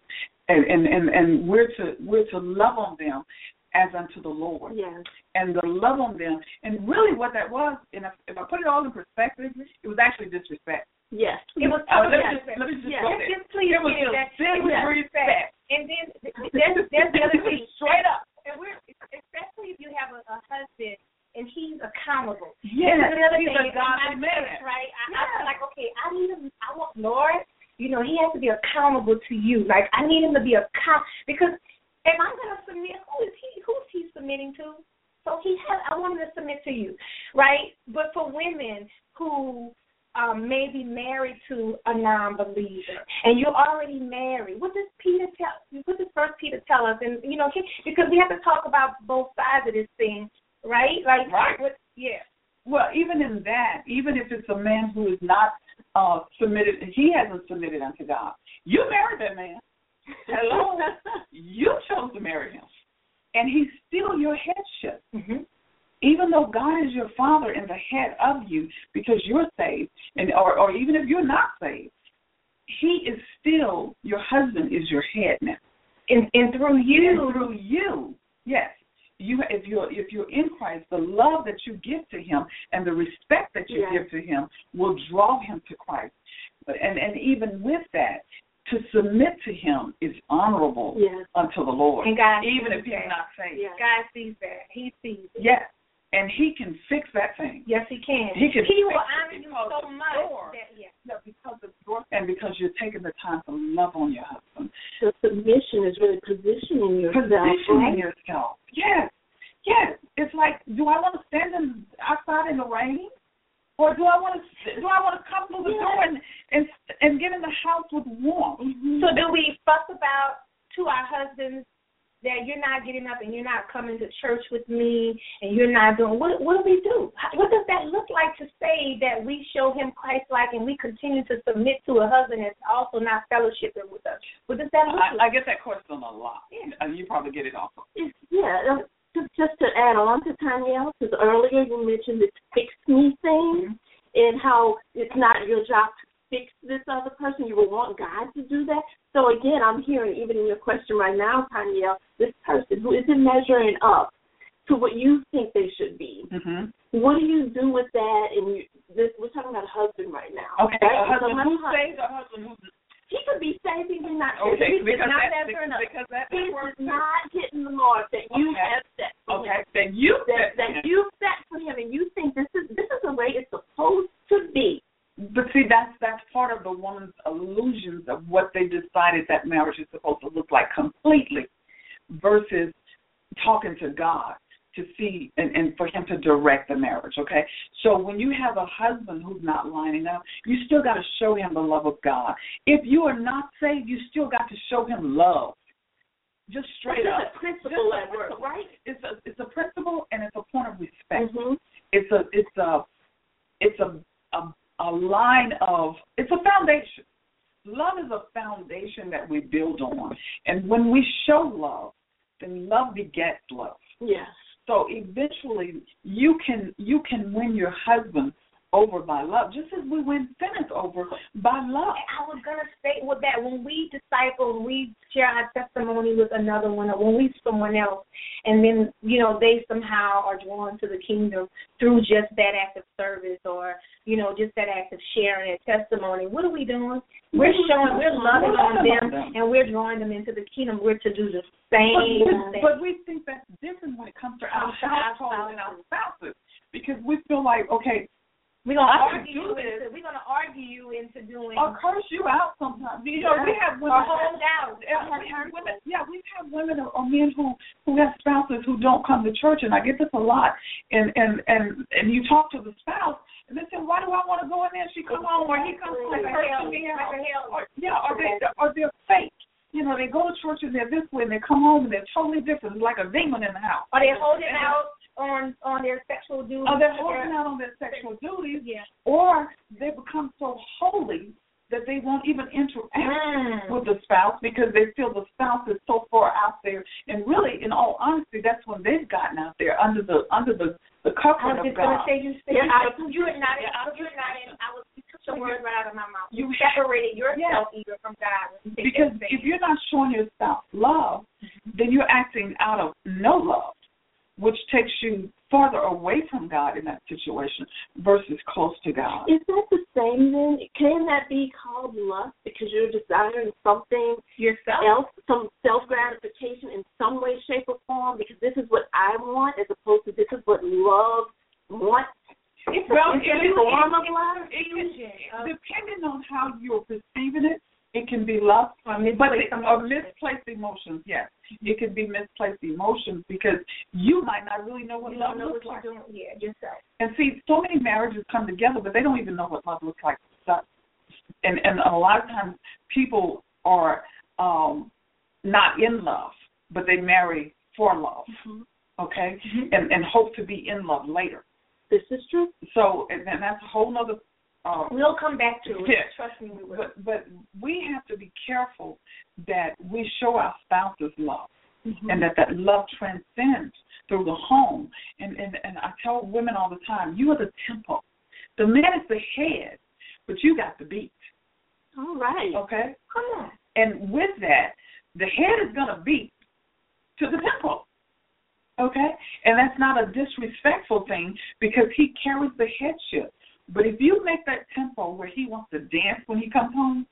and and and, and we're to we're to love on them as unto the Lord. Yes. And the love on them, and really what that was, and if, if I put it all in perspective, it was actually disrespect. Yes. It was Uh, let, yes. me just, let me just yes. go Just, there. just please It was feel that. It was disrespect. And then there's, there's the other thing. Straight up. And we're, especially if you have a, a husband and he's accountable. Yes, That's the other he's thing a godly in my man. church, right? I, Yeah. I feel like, okay, I need him, I want, Lord, you know, he has to be accountable to you. Like, I need him to be accountable. Because am I going to submit? Who is he? Who's he submitting to? So he has, I want him to submit to you, right? But for women who um, may be married to a non-believer, and you're already married, what does Peter tell? What does First Peter tell us? And you know, because we have to talk about both sides of this thing, right? Like, right. What, yeah. Well, even in that, even if it's a man who is not uh, submitted, he hasn't submitted unto God. You married that man. Hello. You chose to marry him. And he's still your headship. Mm-hmm. Even though God is your father and the head of you because you're saved, and or, or even if you're not saved, he is still, your husband is your head now. And, and through you. And through you, yes. You, if you're if you're in Christ, the love that you give to him and the respect that you yes. give to him will draw him to Christ. But and, and even with that, to submit to him is honorable yes. unto the Lord, And God even sees if he's that. not saved. Yes. God sees that. He sees it. Yes, and he can fix that thing. Yes, he can. He can He will fix honor it you because so the much. door- That, yeah. No, because of your and because you're taking the time to love on your husband, So submission is really positioning yourself. positioning right? yourself. Yes, yes. It's like, do I want to stand in, outside in the rain? Or do I want to do I want to come through the yes. door and, and and get in the house with warmth? Mm-hmm. So do we fuss about to our husbands that you're not getting up and you're not coming to church with me and you're not doing, what What do we do? How, what does that look like to say that we show him Christ-like and we continue to submit to a husband that's also not fellowshipping with us? What does that look I, like? I get that question a lot. Yeah. And you probably get it also. Yeah, uh, just, just to add on to Tanya, because earlier you mentioned this fix me thing Mm-hmm. and how it's not your job to fix this other person. You would want God to do that. So again, I'm hearing even in your question right now, Tanya, this person who isn't measuring up to what you think they should be. Mm-hmm. What do you do with that? And you, this, we're talking about a husband right now. Okay, right? a husband So who husband- saves, a husband who He could be saved, he could not. okay, He's because not that, measuring up. because that He's works. not hitting the mark that you Okay. have set for Okay, him. then you That, that you set for him, and you think this is this is the way it's supposed to be. But see, that's that's part of the woman's illusions of what they decided that marriage is supposed to look like completely, versus talking to God to see and, and for him to direct the marriage. Okay, so when you have a husband who's not lining up, you still got to show him the love of God. If you are not saved, you still got to show him love. Just straight It's up. a principle Just a at work, principle. right? It's a it's a principle and it's a point of respect. Mm-hmm. It's a it's a it's a, a a line of it's a foundation. Love is a foundation that we build on, and when we show love, then love begets love. Yes. So eventually, you can you can win your husband over by love, just as we win sinners over by love. I was going to say with that, when we disciple, when we share our testimony with another one, or when we someone else, and then, you know, they somehow are drawn to the kingdom through just that act of service or, you know, just that act of sharing their testimony, what are we doing? We're showing, we're loving on them, and we're drawing them into the kingdom. We're to do the same But, thing. but we think that's different when it comes to our household and our spouses, because we feel like, okay, We're gonna I can argue do you this. into we're gonna argue you into doing or curse you out sometimes. You know, we have women. or hold out. Yeah, we have women, yeah, we have women or, or men who, who have spouses who don't come to church, and I get this a lot. And and and, and you talk to the spouse, and they say, "Why do I want to go in there?" And she come home, or he comes home Like and a curses hell, me like out. a hell. Or, yeah, or they or they're fake. You know, they go to church and they're this way, and they come home and they're totally different. It's like a demon in the house. Or they're holding And out on on their sexual duties. Or they're holding out on their sexual duties. Yeah. Or they become so holy that they won't even interact Mm. with the spouse because they feel the spouse is so far out there. And really, in all honesty, that's when they've gotten out there under the under the, the I covering was of just gonna God. say you said Yeah, I- you're not in, you're not in. I was you took the word right out of my mouth. you separated yourself yes. even from God. Because if you're not showing yourself love, mm-hmm. then you're acting out of no love, which takes you farther away from God in that situation versus close to God. Is that the same then? Can that be called lust because you're desiring something yourself else, some self-gratification in some way, shape, or form? Because this is what I want as opposed to this is what love wants. It's well, a it, form it, of love. It can, depending on how you're perceiving it, it can be lust, or misplaced, but or misplaced emotions. Yes, it can be misplaced emotions because you might not really know what you love know looks what like. Doing. Yeah, yourself. And see, so many marriages come together, but they don't even know what love looks like. And and a lot of times people are um, not in love, but they marry for love. Mm-hmm. Okay, mm-hmm. and and hope to be in love later. This is true. So, and, and that's a whole other. Um, we'll come back to it. Yeah. Trust me, we will. But, but we have to be careful that we show our spouses love, mm-hmm. and that that love transcends through the home. And, and and I tell women all the time, you are the temple. The man is the head, but you got the beat. All right. Okay? Come on. And with that, the head is going to beat to the temple. Okay? And that's not a disrespectful thing because he carries the headship. But if you make that tempo where he wants to dance when he comes home,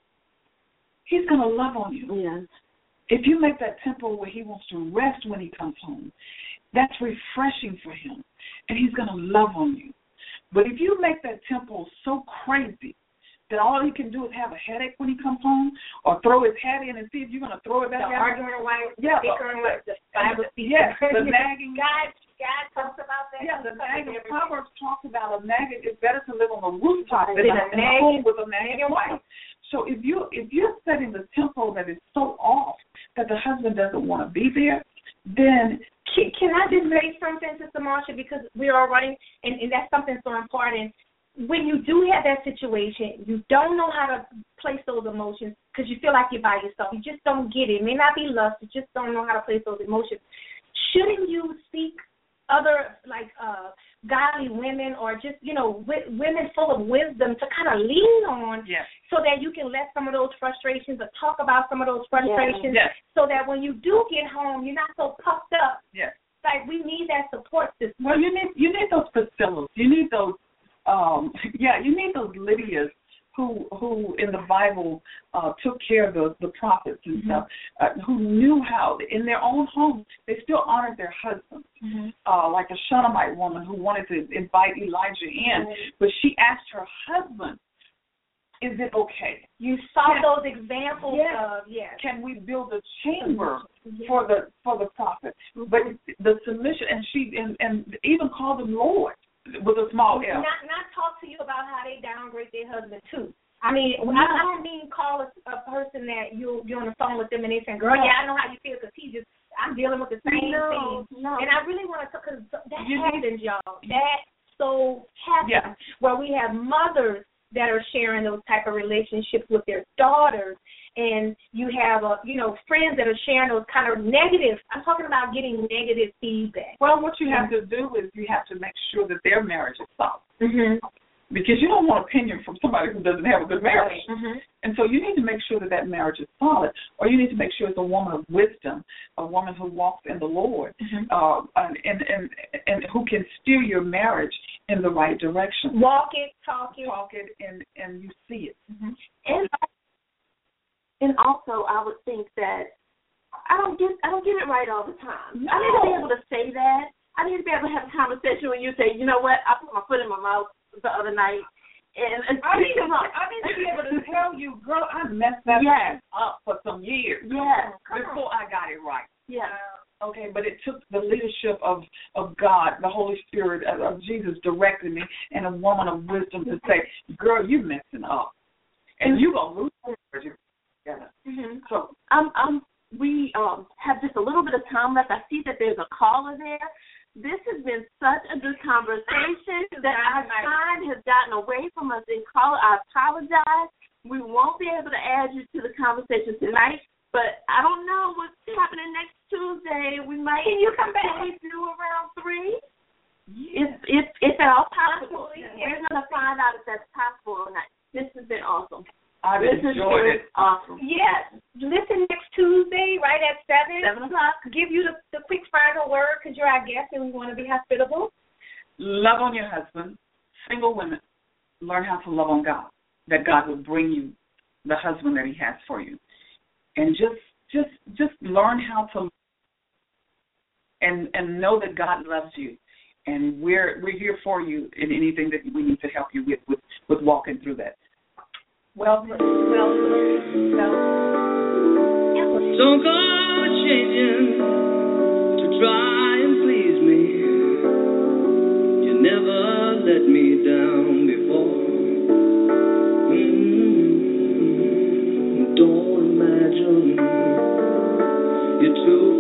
he's going to love on you. Yes. If you make that tempo where he wants to rest when he comes home, that's refreshing for him, and he's going to love on you. But if you make that tempo so crazy that all he can do is have a headache when he comes home, or throw his hat in and see if you're going to throw it back the out. arguing wife, yeah, bickering wife, the Bible speaks. Yes, the nagging. God, God talks about that. Yeah, the nagging. Proverbs talks about a nagging. It's better to live on the rooftop than a, a, in a home with a nagging wife. So if you if you're setting the tempo that is so off that the husband doesn't want to be there, then can, can I just say something, Sister Marsha, because we are running, and, and that's something so important. When you do have that situation, you don't know how to place those emotions because you feel like you're by yourself. You just don't get it. It may not be lust. You just don't know how to place those emotions. Shouldn't you seek other, like, uh, godly women or just, you know, w- women full of wisdom to kind of lean on yes. so that you can let some of those frustrations or talk about some of those frustrations yes. so that when you do get home, you're not so puffed up. Yes. Like, we need that support system. Well, you need, you need those Priscillas. You need those Um, yeah, you need those Lydias who who in the Bible uh, took care of the, the prophets and mm-hmm. stuff, uh, who knew how, in their own home, they still honored their husbands. Mm-hmm. Uh, like a Shunammite woman who wanted to invite Elijah in, mm-hmm. but she asked her husband, is it okay? You saw can, those examples yes. of, yes. Can we build a chamber yes. for the for the prophet? Mm-hmm. But the submission, and she and, and even called him Lord. With a small L. Not not talk to you about how they downgrade their husband too. I mean, no. I, I don't mean call a, a person that you you're on the phone with them and they saying, "Girl, no. yeah, I know how you feel," because he just I'm dealing with the same no, thing. No. And I really want to, because that you happens, y'all. That so happens yeah. where we have mothers that are sharing those type of relationships with their daughters, and you have, a, you know, friends that are sharing those kind of negative, I'm talking about getting negative feedback. Well, what you have to do is you have to make sure that their marriage is solid. Mm-hmm. Because you don't want opinion from somebody who doesn't have a good marriage. Mm-hmm. And so you need to make sure that that marriage is solid, or you need to make sure it's a woman of wisdom, a woman who walks in the Lord, mm-hmm. uh, and, and and who can steer your marriage in the right direction. Walk it, talk it. Talk it, and, and you see it. Mm-hmm. And and also I would think that I don't get I don't get it right all the time. No. I need to be able to say that. I need to be able to have a conversation when you say, you know what, I put my foot in my mouth the other night, and, and I need to I need to be able to tell you, girl, I messed that yes. up for some years. Yes. Before I got it right. Yeah. Uh, okay, but it took the leadership of, of God, the Holy Spirit, of, of Jesus directing me, and a woman of wisdom to say, girl, you messing up, and you gonna lose your together. Mm-hmm. So um um we um have just a little bit of time left. I see that there's a caller there. This has been such a good conversation that our time has gotten away from us. And caller, I apologize. We won't be able to add you to the conversation tonight, but I don't know what's happening next Tuesday. We might. Can you come back? Can we do around three? If if if at all possible, Absolutely. We're gonna find out if that's possible or not. This has been awesome. I've this enjoyed is it. Awesome. Yes. Listen next Tuesday, right at seven. Seven o'clock. Give you the, the quick final word because you're our guest and we want to be hospitable. Love on your husband. Single women, learn how to love on God. That God will bring you the husband that He has for you, and just, just, just learn how to, and and know that God loves you, and we're we're here for you in anything that we need to help you with with, with walking through that. Well, well, well. Don't go changing to try and please me. You never let me down before. Mm-hmm. Don't imagine you're too